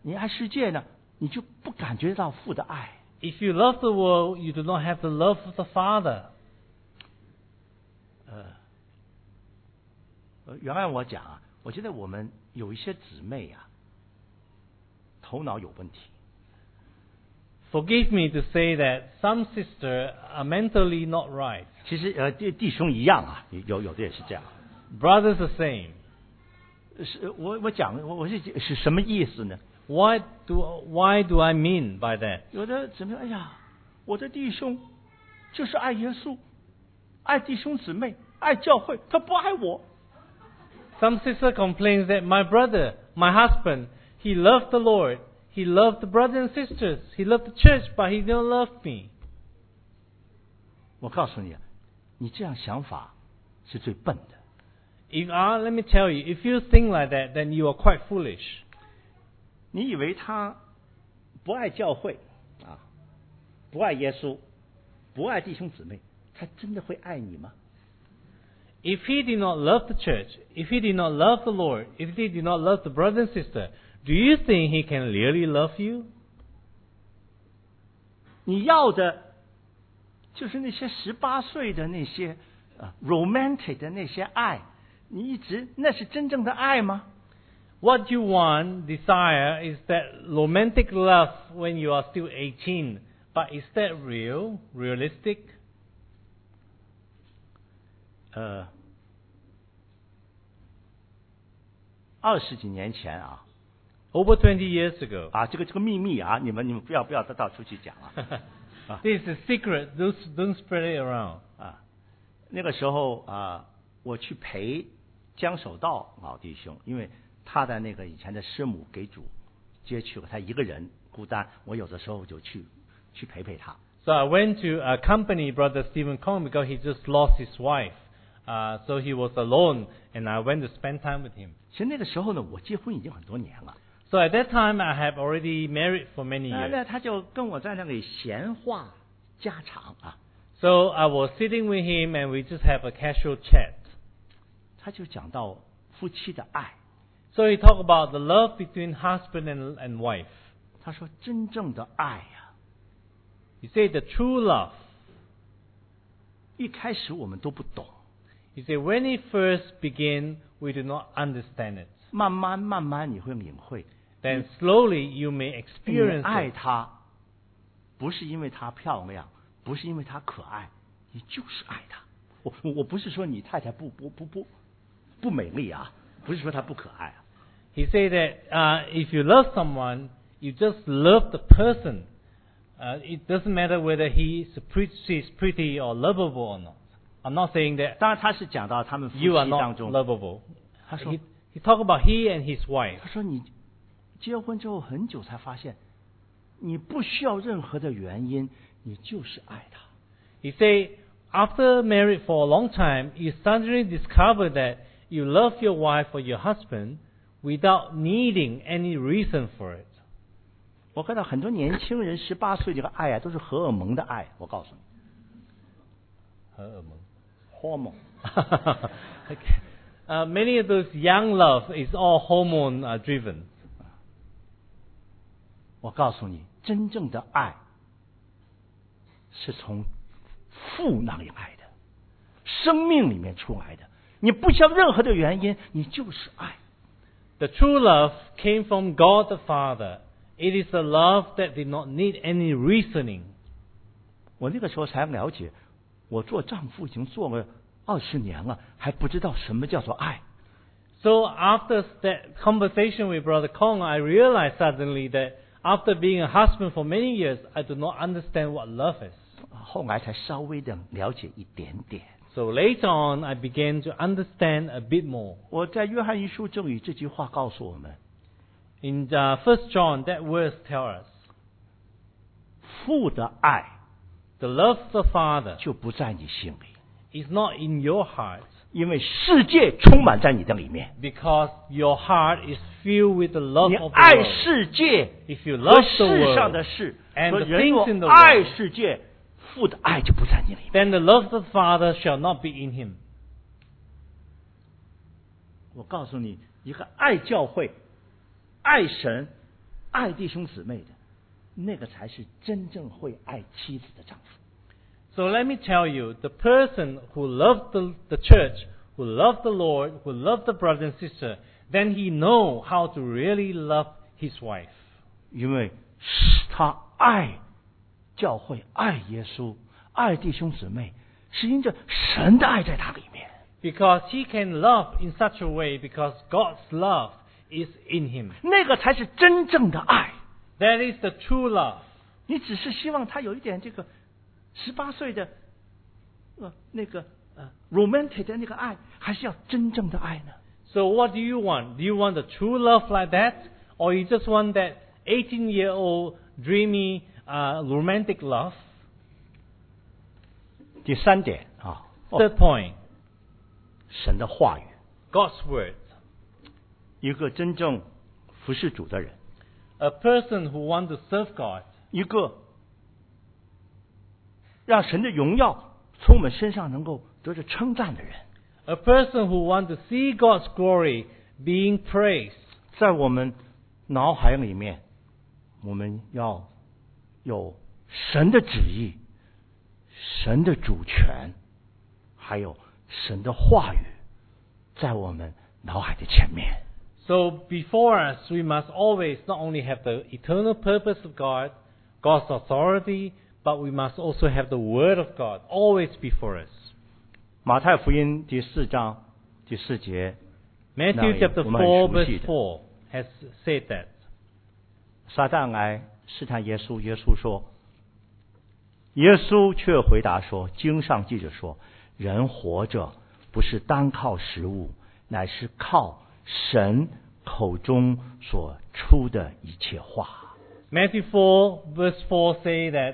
D: 你爱世界呢，你就不感觉到父的爱。
B: If you love the world, you do not have the love of the Father.
D: 呃，呃原来我讲啊，我觉得我们有一些姊妹啊，头脑有问题。
B: Forgive me to say that some sisters are mentally not right.
D: 其实呃，弟弟兄一样啊，有有的也是这样。
B: Brothers the same.
D: 是我我讲我我是是什么意思呢？
B: Why do why do I mean by that?
D: 有的姊妹，哎呀，我的弟兄就是爱耶稣，爱弟兄姊妹，爱教会，他不爱我。
B: Some sister complains that my brother, my husband, he loved the Lord, he loved the brothers and sisters, he loved the church, but he don't love me.
D: 我告诉你，你这样想法是最笨的。
B: If ah, let me tell you, if you think like that, then you are quite foolish.
D: 你以为他不爱教会啊，不爱耶稣，不爱弟兄姊妹，他真的会爱你吗？
B: If he did not love the church, if he did not love the Lord, if he did not love the brother and sister, do you think he can really love you?
D: 你要的就是那些十八岁的那些啊 romantic 的那些爱，你一直那是真正的爱吗？
B: What you want, desire, is that romantic love when you are still eighteen. But is that real, realistic?
D: 呃，二十几年前啊，
B: Over twenty years ago.
D: 啊，这个这个秘密啊，你们你们不要不要到处去讲啊。
B: This is a secret. Don't, don't spread it around.
D: 啊，那个时候啊，我去陪江守道老弟兄，因为他的那个以前的师母给主接去了，他一个人孤单，我有的时候就去去陪陪他。
B: So I went to accompany Brother Stephen Kong because he just lost his wife. Uh, so he was alone, and I went to spend time with him.
D: 其实那个时候呢，我结婚已经很多年了。
B: So at that time, I have already married for many
D: 那
B: years.
D: 那他就跟我在那里闲话家常啊，
B: So I was sitting with him, and we just have a casual chat.
D: 他就讲到夫妻的爱。
B: So he talked about the love between husband and, and wife.
D: 他说真正的爱呀、啊，
B: He said the true love.
D: 一开始我们都不懂，
B: He said when it first began, we do not understand it.
D: 慢慢慢慢你会领会。
B: Then slowly you may
D: 你
B: experience
D: 爱
B: it.
D: 她，不是因为她漂亮，不是因为她可爱，你就是爱她。我我不是说你太太不不不不不美丽啊，不是说她不可爱啊。
B: He said that uh, if you love someone, you just love the person. Uh, it doesn't matter whether he is pretty, she's pretty or lovable or not. I'm not saying that
D: 当然他是讲到他们夫妻
B: you are
D: 当
B: not
D: 中，
B: lovable.
D: 他说
B: He, he talked about he and his wife.
D: 他说你结婚之后很久才发现，你不需要任何的原因，你就是爱她。
B: He said after married for a long time, you suddenly discover that you love your wife or your husband without needing any reason for it.
D: 我看到很多年轻人十八岁这个爱啊，都是荷尔蒙的爱。我告诉你，
B: 荷尔蒙。
D: hormone。
B: Okay. Uh, many of those young love is all hormone uh, driven.
D: 我告诉你，真正的爱是从父那里来的，生命里面出来的。你不需要任何的原因，你就是爱。
B: The true love came from God the Father. It is a love that did not need any reasoning.
D: 我那个时候才了解，我做丈夫已经做了二十年了，还不知道什么叫做爱。
B: So after that conversation with Brother Kong, I realized suddenly that after being a husband for many years, I do not understand what love is.
D: 后来才稍微的了解一点点。
B: So later on, I began to understand a bit more.
D: 我在约翰一书这里这句话告诉我们：
B: In uh, First John, that verse tells us,
D: 父的爱
B: the love of the Father
D: 就不在你心里，
B: is not in your heart,
D: 因为世界充满在你的里面。
B: because your heart is filled with the love
D: 你
B: of the
D: 爱
B: world.
D: 世界
B: If you
D: 和
B: love the
D: 世上
B: world
D: 的事，
B: and
D: 和
B: the
D: 人若
B: things in the
D: 爱
B: world,
D: 世界，父的爱就不在你里面。
B: then the love of the Father shall not be in him.
D: 我告诉你，一个爱教会、爱神、 爱弟兄姊妹的，那个才是真正会爱妻子的丈夫。
B: So let me tell you, the person who loved the, the church, who loved the Lord, who loved the brother and sister, then he know how to really love his wife.
D: 因为他爱教会，爱耶稣，爱弟兄姊妹，是因着神的爱在他里面。
B: Because he can love in such a way because God's love is in him.
D: 那个才是真正的爱。
B: That is the true love.
D: 你只是希望他有一点这个十八岁的呃那个呃 romantic 的那个爱，还是要真正的爱呢？
B: So what do you want? Do you want the true love like that? Or you just want that eighteen-year-old dreamy uh, romantic love?
D: 第三点啊，
B: Third point,
D: 神的话语。
B: God's word.
D: 一个真正服侍主的人，
B: A person who wants to serve God.
D: 一个让神的荣耀从我们身上能够得着称赞的人，
B: A person who wants to see God's glory being praised.
D: 在我们脑海里面，我们要有神的旨意、神的主权，还有神的话语，在我们脑海的前面。
B: So before us, we must always not only have the eternal purpose of God, God's authority, but we must also have the Word of God always before us.
D: 马太福音第四章第四节，
B: Matthew chapter
D: 我们很
B: four
D: 熟悉
B: verse
D: 的。
B: four has said that.
D: 撒旦来试探耶稣，耶稣说，耶稣却回答说，经上记着说，人活着不是单靠食物，乃是靠神口中所出的一切话。
B: Matthew four verse four say that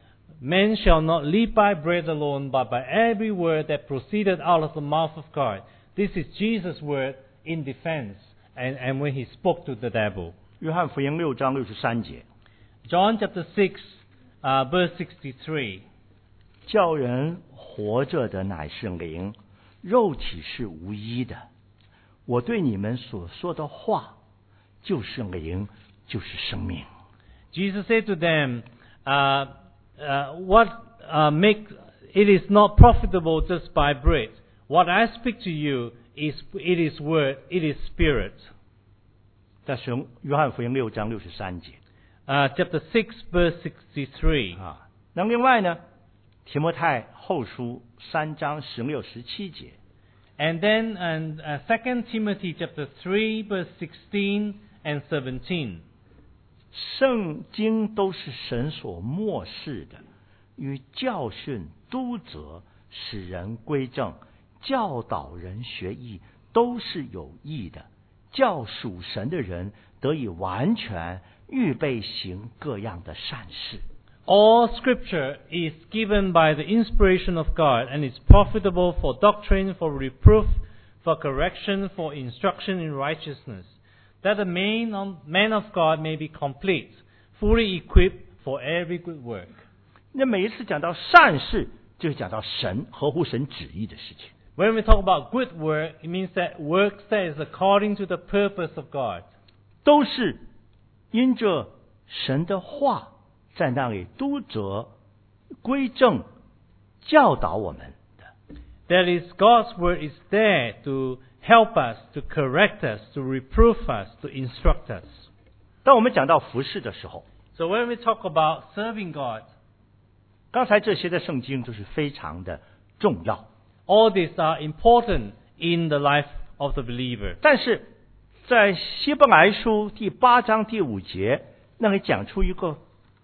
B: men shall not live by bread alone, but by every word that proceeded out of the mouth of God. This is Jesus' word in defense, and, and when he spoke to the devil.
D: 约翰福音六章六十三节，
B: John chapter six, uh, verse sixty-three.
D: 叫人活着的乃是灵，肉体是无益的。我对你们所说的话，就是灵，就是生命。
B: Jesus said to them, uh, uh, what uh, make it is not profitable just by bread. What I speak to you is it is word, it is spirit.
D: 但是约翰福音六章六十三节
B: Uh, chapter six, verse sixty-three.
D: 啊，那另外呢，提摩太后书三章十六十七节，
B: And then, and uh, Second Timothy chapter three, verse sixteen and seventeen.
D: 圣经都是神所默示的，与教训、督责、使人归正、教导人学义，都是有益的，叫属神的人得以完全预备行各样的善事。
B: All scripture is given by the inspiration of God and is profitable for doctrine, for reproof, for correction, for instruction in righteousness, that the man of, man of God may be complete, fully equipped for every good work.
D: 那每一次讲到善事，就是讲到神合乎神旨意的事情。
B: When we talk about good work, it means that work that is according to the purpose of God.
D: 都是因着神的话在那里督责、归正、教导我们的。
B: That is, God's word is there to help us, to correct us, to reproof us, to instruct us.
D: 当我们讲到服事的时候，
B: So when we talk about serving God,
D: 刚才这些的圣经都是非常的重要，
B: all these are important in the life of the believer.
D: 但是在希伯来书第八章第五节那里讲出一个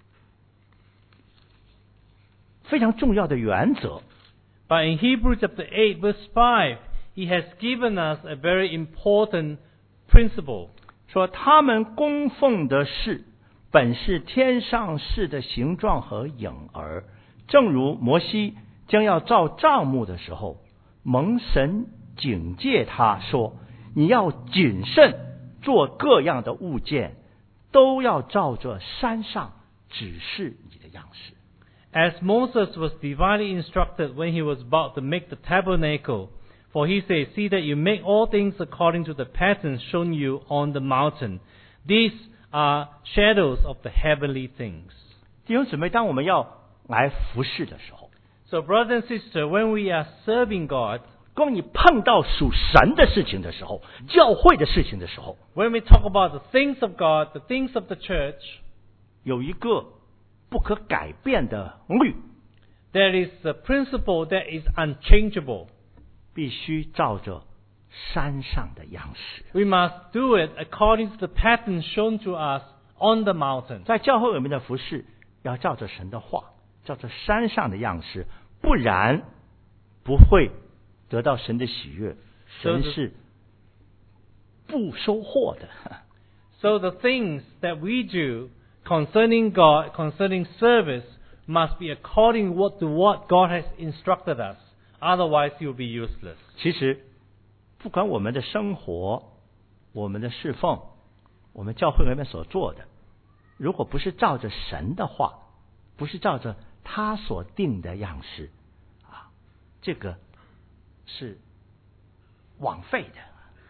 D: 非常重要的原则。
B: But in Hebrews chapter eight, verse five, he has given us a very important principle.
D: 说他们供奉的事本是天上事的形状和影儿，正如摩西将要造帐幕的时候，蒙神警戒他说，你要谨慎做各样的物件，都要照着山上指示你的样式。
B: As Moses was divinely instructed when he was about to make the tabernacle, for he says, see that you make all things according to the pattern shown you on the mountain. These are shadows of the heavenly things.
D: 弟兄姊妹，当我们要来服侍的时候，
B: So brothers and sisters, when we are serving God,
D: 当你碰到属神的事情的时候，教会的事情的时候，
B: when we talk about the things of God, the things of the church,
D: 有一个不可改变的律，
B: there is a principle that is unchangeable.
D: 必须照着山上的样式。
B: We must do it according to the pattern shown to us on the mountain.
D: 在教会里面的服侍，要照着神的话，照着山上的样式，不然不会得到神的喜悦，神是不收获的。
B: So the things that we do concerning God, concerning service, must be according what to what God has instructed us. Otherwise, you'll be useless.
D: 其实，不管我们的生活、我们的侍奉、我们教会里面所做的，如果不是照着神的话，不是照着他所定的样式，啊，这个是枉费的。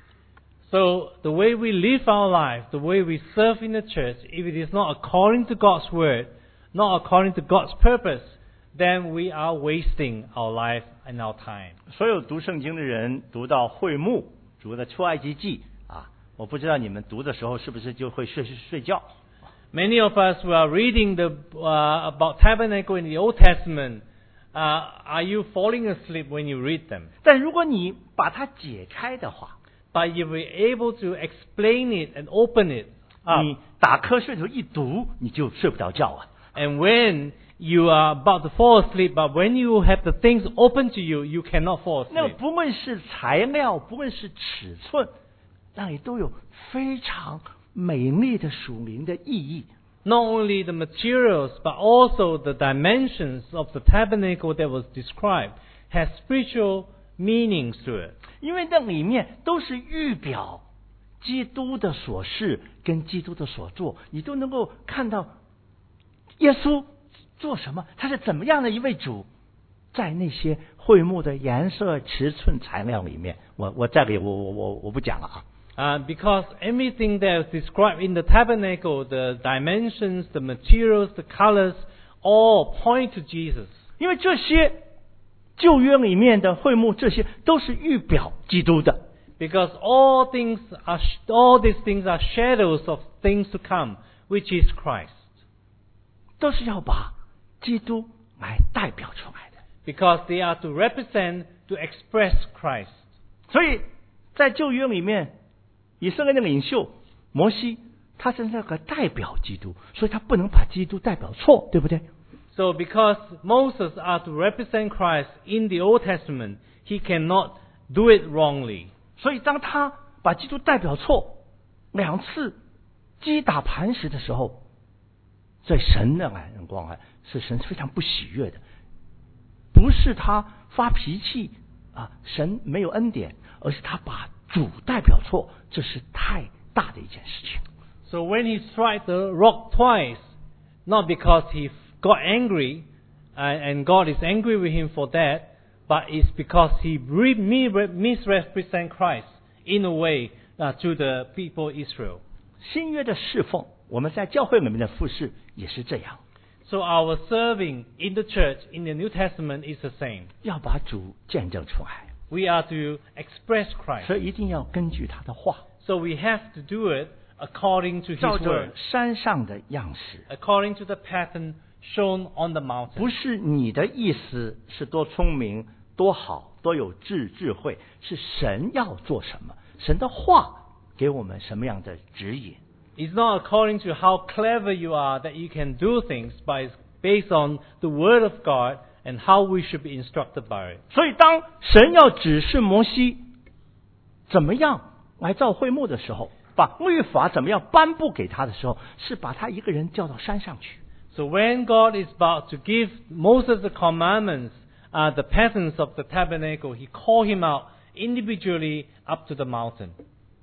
B: So the way we live our life, the way we serve in the church, if it is not according to God's word, not according to God's purpose, then we are wasting our life and our time.
D: 所有读圣经的人读到会幕，读到出埃及记啊，我不知道你们读的时候是不是就会睡睡睡觉。
B: Many of us who are reading the, uh, about tabernacle in the Old Testament, uh, are you falling asleep when you read them?
D: 但如果你把它解开的话，
B: But if we're able to explain it and open it up,
D: 你打瞌睡的时候一读，你就睡不着觉啊。
B: and when you are about to fall asleep, but when you have the things open to you, you cannot fall
D: 那
B: asleep.
D: 不论是材料，不论是尺寸，那里都有非常美丽的属灵的意义。
B: Not only the materials, but also the dimensions of the tabernacle that was described has spiritual meanings to it.
D: 因为那里面都是预表基督的所事跟基督的所做，你都能够看到耶稣做什么，他是怎么样的一位主，在那些会幕的颜色、尺寸、材料里面，我我这里我我我我不讲了啊。
B: Uh, because everything that is described in the tabernacle, the dimensions, the materials, the colors, all point to Jesus.
D: 因为这些旧约里面的会幕，这些都是预表基督的。
B: Because all things are, all these things are shadows of things to come, which is Christ.
D: 都是要把基督来代表出来的。
B: Because they are to represent, to express Christ.
D: 所以在旧约里面，以色列的领袖摩西，他是那个代表基督，所以他不能把基督代表错，对不对？
B: So because Moses are to represent Christ in the Old Testament, he cannot do it wrongly.
D: 所以当他把基督代表错两次击打磐石的时候，在神的眼光啊，是神非常不喜悦的，不是他发脾气啊，神没有恩典，而是他把主代表错，这是太大的一件事情。
B: So when he struck the rock twice, not because he got angry, uh, and God is angry with him for that, but it's because he re- misrepresent Christ in a way uh, to the people Israel.
D: 新约的侍奉，我们在教会里面的服侍也是这样，
B: So our serving in the church in the New Testament is the same.
D: 要把主见证出来，
B: We are to express Christ.
D: 所以一定要根据他的话，
B: So we have to do it according to
D: 照
B: His
D: 着
B: word,
D: 山上的样式，
B: according to the pattern shown on the mountain.
D: 不是你的意思是多聪明、多好、多有智智慧，是神要做什么，神的话给我们什么样的指引。
B: It's not according to how clever you are that you can do things, but it's based on the word of God and how we should be instructed by it.
D: 所以当神要指示摩西怎么样来造会幕的时候，把律法怎么样颁布给他的时候，是把他一个人叫到山上去。
B: So when God is about to give Moses the commandments, uh, the patterns of the tabernacle, he called him out individually up to the mountain.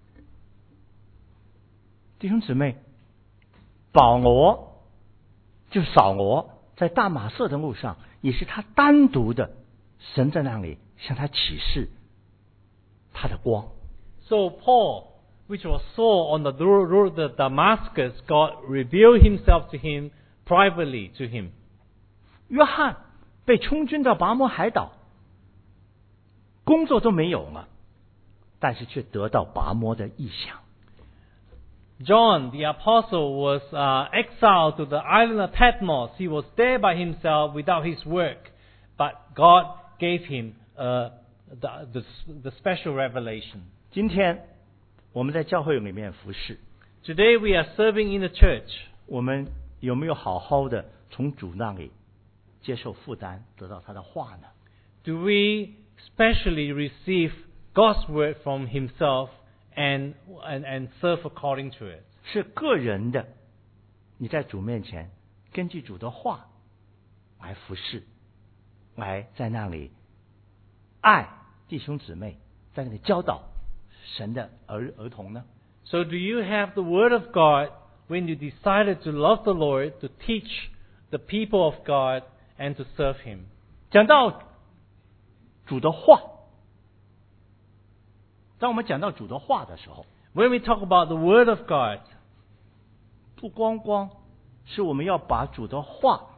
D: 弟兄姊妹，保罗就扫罗在大马色的路上，也是他单独的，神在那里向他启示他的光。
B: So Paul, which was Saul on the road to Damascus, God revealed himself to him privately to him.
D: 约翰被充军到拔摩海岛，工作都没有了，但是却得到拔摩的异象。
B: John, the apostle, was uh, exiled to the island of Patmos. He was there by himself without his work, but God gave him uh, the, the, the special revelation.
D: 今天我们在教会里面服侍，
B: Today we are serving in the church.
D: 我们有没有好好的从主那里接受负担，得到他的话呢？
B: Do we specially receive God's word from himself and, and, and serve according to it?
D: 是个人的，你在主面前根据主的话来服侍，来在那里爱弟兄姊妹，在那里教导神的儿儿童呢？
B: So do you have the word of God when you decided to love the Lord, to teach the people of God, and to serve him?
D: 讲到主的话，当我们讲到主的话的时候，
B: When we talk about the word of God,
D: 不光光是我们要把主的话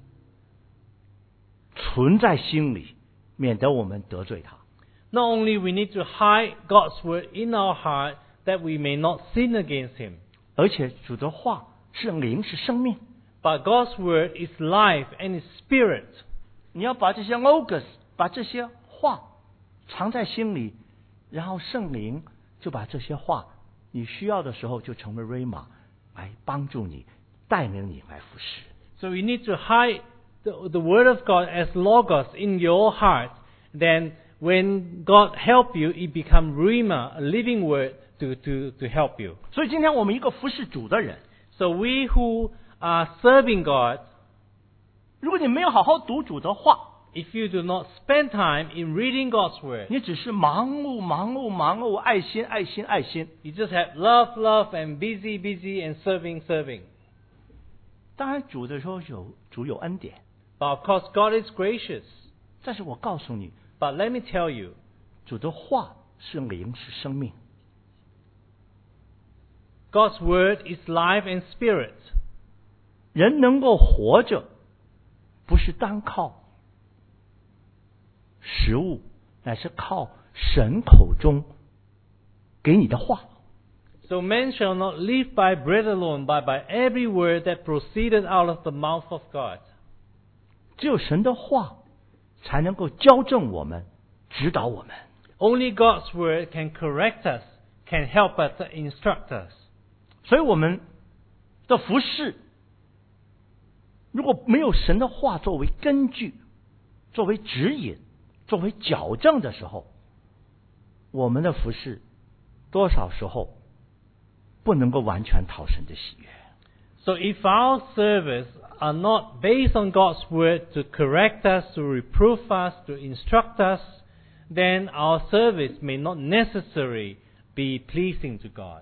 D: 存在心里，免得我们得罪他。
B: not only we need to hide God's word in our heart that we may not sin against him,
D: 而且主的话是灵，是生命。
B: but God's word is life and is spirit.
D: 你要把这些 logos， 把这些话藏在心里，然后圣灵就把这些话，你需要的时候就成为 rhema， 来帮助你，带领你来服侍。
B: So you need to hide the, the word of God as logos in your heart. Then when God help you, it become rhema, a living word to, to, to help you.
D: 所以今天我们一个服侍主的人，
B: So we who are serving God,
D: 如果你没有好好读主的话，
B: if you do not spend time in reading God's word,
D: 你只是忙碌、忙碌、忙碌，爱心、爱心、爱心。
B: you just have love, love, and busy, busy, and serving, serving.
D: 当然，主的时候有主有恩典，
B: But of course, God is gracious.
D: 但是我告诉你，
B: But let me tell you,
D: 主的话是灵，是生命。
B: God's word is life and spirit.
D: 人能够活着，不是单靠食物，乃是靠神口中给你的话。
B: So man shall not live by bread alone, but by every word that proceeded out of the mouth of God.
D: 只有神的话，才能够矫正我们，指导我们。
B: Only God's word can correct us, can help us, instruct us.
D: 所以我们的服事，如果没有神的话作为根据、作为指引、作为矫正的时候，我们的服事多少时候不能够完全讨神的喜悦。
B: So if our service are not based on God's word to correct us, to reprove us, to instruct us, then our service may not necessarily be pleasing to God.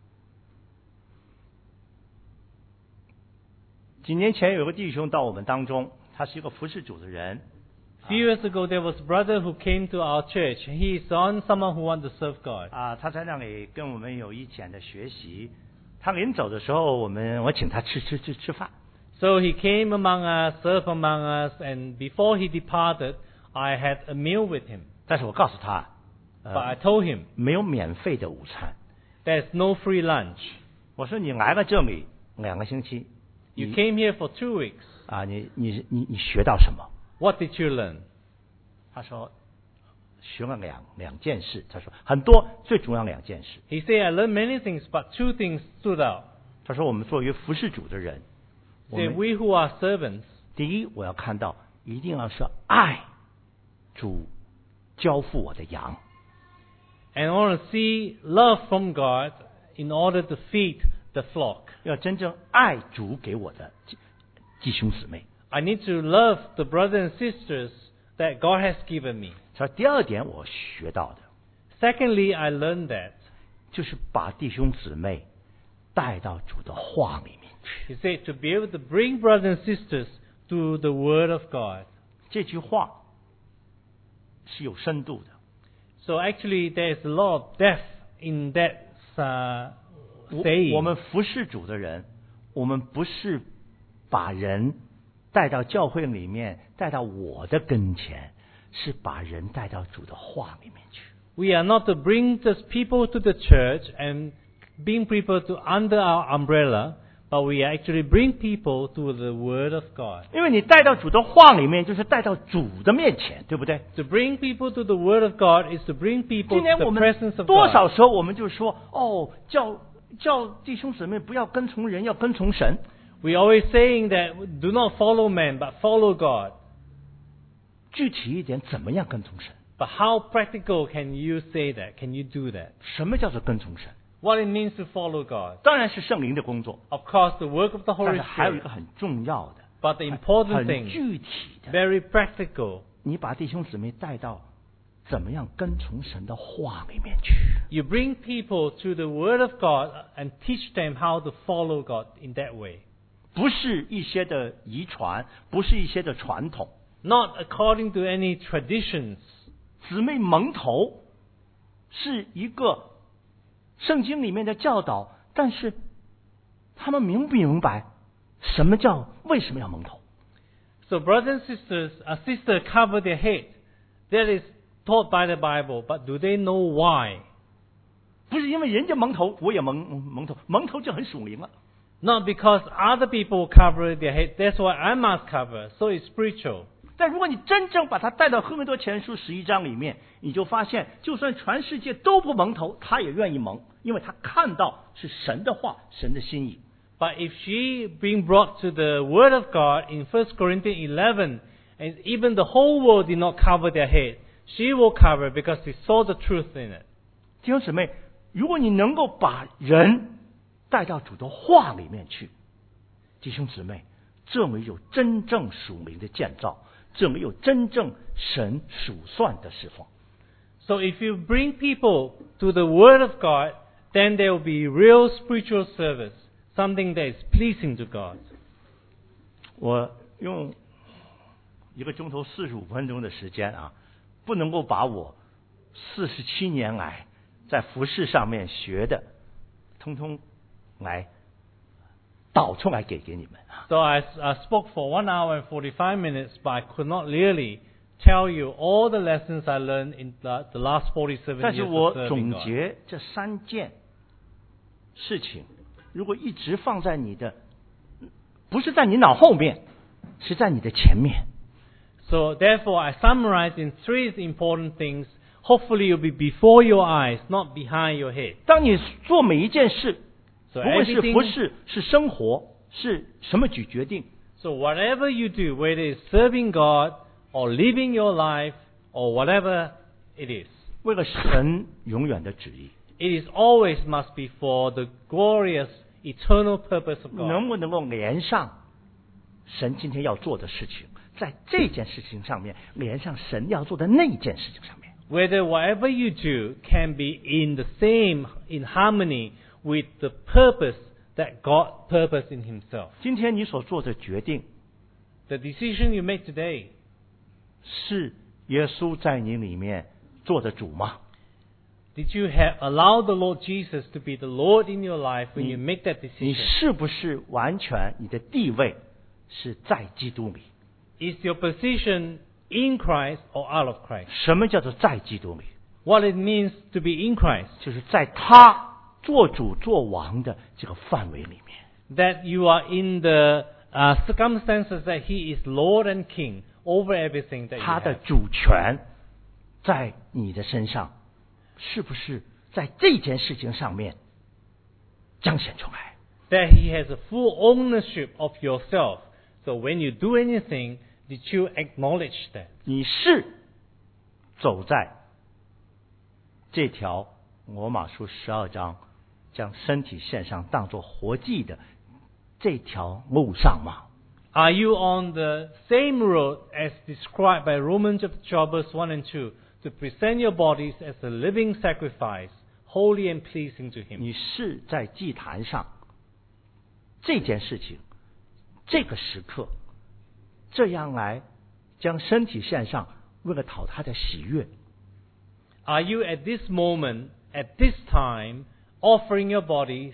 D: 几年前有个弟兄到我们当中，他是一个服侍主的人。
B: A few years ago, there was a brother who came to our church. He is on someone who wants to serve God.
D: 啊，他在那里跟我们有一起的学习。他临走的时候，我们我请他吃吃吃吃饭。
B: So he came among us, served among us, and before he departed, I had a meal with him.
D: 但是我告诉他，
B: But I told him,
D: 没有免费的午餐。
B: there's no free lunch.
D: 我说你来了这里两个星期，
B: You
D: 你
B: came here for two weeks.
D: 啊，你你你你学到什么？
B: What did you learn?
D: 他说学了两两件事。他说很多，最主要两件事。
B: He said, I learned many things, but two things stood out.
D: 他说我们作为服侍主的人，
B: He
D: 我
B: said,
D: 们
B: we who are servants,
D: 第一我要看到一定要是爱主交付我的羊。
B: and I want to see love from God in order to feed the flock.
D: 要真正爱主给我的弟兄姊妹。
B: I need to love the brothers and sisters that God has given me.
D: 所以第二点我学到的，
B: Secondly, I learned that.
D: 就是把弟兄姊妹带到主的话里面去。
B: He said to be able to bring brothers and sisters to the Word of God.
D: 这句话是有深度的。
B: So actually, there is a lot of depth in that uh,
D: 我
B: saying.
D: 我们服侍主的人，我们不是把人带到教会里面，带到我的跟前，是把人带到主的话里面去。
B: We are not to bring just people to the church and bring people to under our umbrella, but we actually bring people to the Word of God.
D: 因为你带到主的话里面，就是带到主的面前，对不对？
B: To bring people to the Word of God is to bring people
D: 今
B: to
D: 天
B: the
D: 我们
B: presence of
D: 多
B: God.
D: 少时候我们就说，哦，叫叫弟兄姊妹不要跟从人，要跟从神。
B: We always saying that do not follow men, but follow God.
D: 具体一点，怎么样跟从神？
B: But how practical can you say that? Can you do that?
D: 什么叫做跟从神？
B: What it means to follow God?
D: 当然是圣灵的工作，
B: Of course, the work of the
D: 但
B: Holy
D: 是还有一
B: Spirit.
D: 个很重要的、
B: But the important
D: 很
B: thing,
D: 具体的，
B: very practical,
D: 你把弟兄姊妹带到怎么样跟从神的话里面去。
B: you bring people to the Word of God and teach them how to follow God in that way.
D: 不是一些的遗传，不是一些的传统。
B: Not according to any traditions.
D: 姊妹蒙头是一个圣经里面的教导，但是他们明不明白什么叫为什么要蒙头？
B: So brothers and sisters, a sister cover their head. That is taught by the Bible, but do they know why?
D: 不是因为人家蒙头，我也蒙蒙头，蒙头就很属灵了。
B: Not because other people cover their head, that's why I must cover. So it's spiritual.
D: 但如果你真正把他带到哥林多前书十一章里面，你就发现，就算全世界都不蒙头，他也愿意蒙，因为他看到是神的话，神的心意。
B: But if she being brought to the Word of God in First Corinthians eleven, and even the whole world did not cover their head, she will cover because she saw the truth in it.
D: 弟兄姊妹，如果你能够把人带到主的话里面去，弟兄姊妹，这没有真正属灵的建造，这没有真正神数算的侍奉。
B: So if you bring people to the Word of God, then there will be real spiritual service, something that is pleasing to God.
D: 我用一个钟头四十五分钟的时间啊，不能够把我四十七年来在服事上面学的，通通来导出来给给你们啊。
B: So I, I spoke for one hour and forty-five minutes, but I could not really tell you all the lessons I learned in the, the last forty-seven
D: 但是
B: years
D: 我
B: of serving
D: 总
B: God.
D: 结这三件事情，如果一直放在你的，不是在你脑后面，是在你的前面。
B: So therefore, I summarize in three important things. Hopefully, you'll be before your eyes, not behind your head.
D: 当你做每一件事，
B: So
D: 不论是
B: everything,
D: 服事，是生活，是什么举决定，
B: so whatever you do, whether it's serving God or living your life or whatever it is,
D: 为了神永远的旨意，
B: it is always must be for the glorious, eternal purpose of
D: 能
B: God.
D: 不能够连上神今天要做的事情，在这件事情上面连上神要做的那件事情上面。
B: Whether whatever you do can be in the same, in harmony with the purpose that God purposed in Himself.
D: 今天你所做的决定，
B: The decision you make today,
D: 是耶稣在你里面做的主吗？
B: did you have allow the Lord Jesus to be the Lord in your life when you make that
D: 你
B: decision?
D: 是不是完全你的地位是在基督里？
B: Is your position in Christ or out of Christ?
D: 什么叫做在基督里？
B: What it means to be in Christ?
D: 就是在他做主做王的这个范围里面。
B: That you are in the uh, circumstances that He is Lord and King over everything that you
D: 他的
B: have.
D: 主权在你的身上，是不是在这件事情上面彰显出来？
B: That He has a full ownership of yourself. So when you do anything, did you acknowledge that?
D: 你是走在这条罗马书十二章将身体献上当作活祭的这条路上吗？
B: Are you on the same road as described by Romans chapter twelve, verse one and two, to present your bodies as a living sacrifice, holy and pleasing to Him?
D: 你是在祭坛上这件事情，这个时刻，这样来将身体献上，为了讨他的喜悦。
B: Are you at this moment, at this time, offering your bodies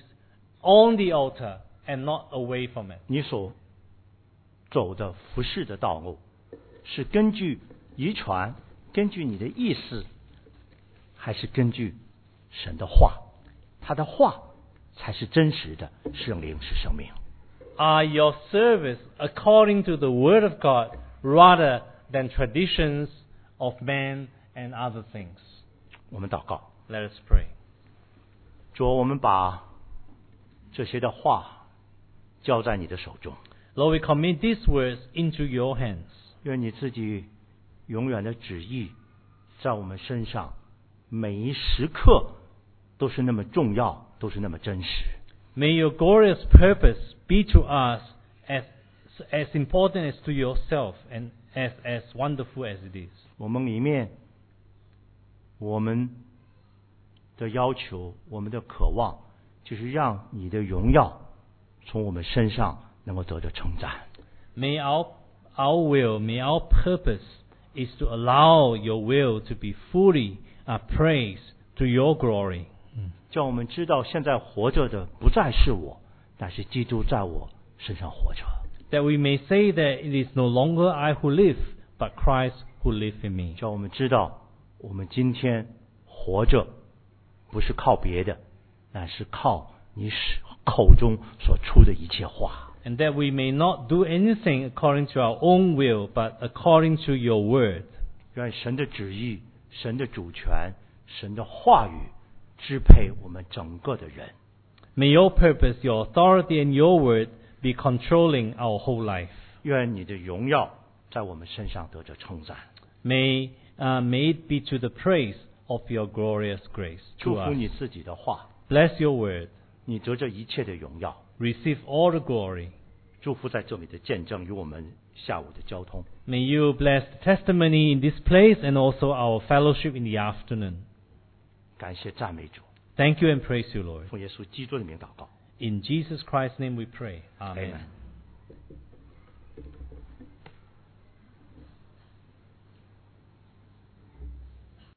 B: on the altar and not away from it.
D: 你所走的服侍的道路，是根据遗传，根据你的意思，还是根据神的话？他的话才是真实的，圣灵是生命。
B: Are your service according to the Word of God rather than traditions of man and other things?
D: 我们祷告，
B: Let us pray.
D: 主，我们把这些的话交在你的手中，
B: Lord, we commit these words into your hands.
D: 愿你自己永远的旨意在我们身上，每一时刻都是那么重要，都是那么真实。
B: May your glorious purpose be to us as, as important as to yourself and as, as wonderful as it is.
D: 我们里面，我们的要求，我们的渴望，就是让你的荣耀从我们身上能够得到称赞。
B: May our, our will, may our purpose is to allow your will to be fully uh, praised to your glory.
D: 叫我们知道，现在活着的不再是我，但是基督在我身上活着。
B: That we may say that it is no longer I who live, but Christ who lives in me.
D: 叫我们知道，我们今天活着不是靠别的，乃是靠你口中所出的一切话。
B: And that we may not do anything according to our own will, but according to your word.
D: 愿神的旨意、神的主权、神的话语支配我们整个的人。
B: May your purpose, your authority, and your word be controlling our whole life.
D: 愿你的荣耀在我们身上得着称赞。
B: May, uh, may it be to the praise of your glorious grace
D: 祝
B: to
D: 福
B: us.
D: 你自己的话，
B: Bless your word.
D: 你得着一切的荣耀。
B: Receive all the glory.
D: 祝福在这里的见证与我们下午的交通。
B: May you bless the testimony in this place and also our fellowship in the afternoon.
D: 感谢赞美主，
B: Thank you and praise you, Lord.
D: 奉耶稣基督的名祷告。
B: In Jesus Christ's name we pray. Amen.
D: Amen.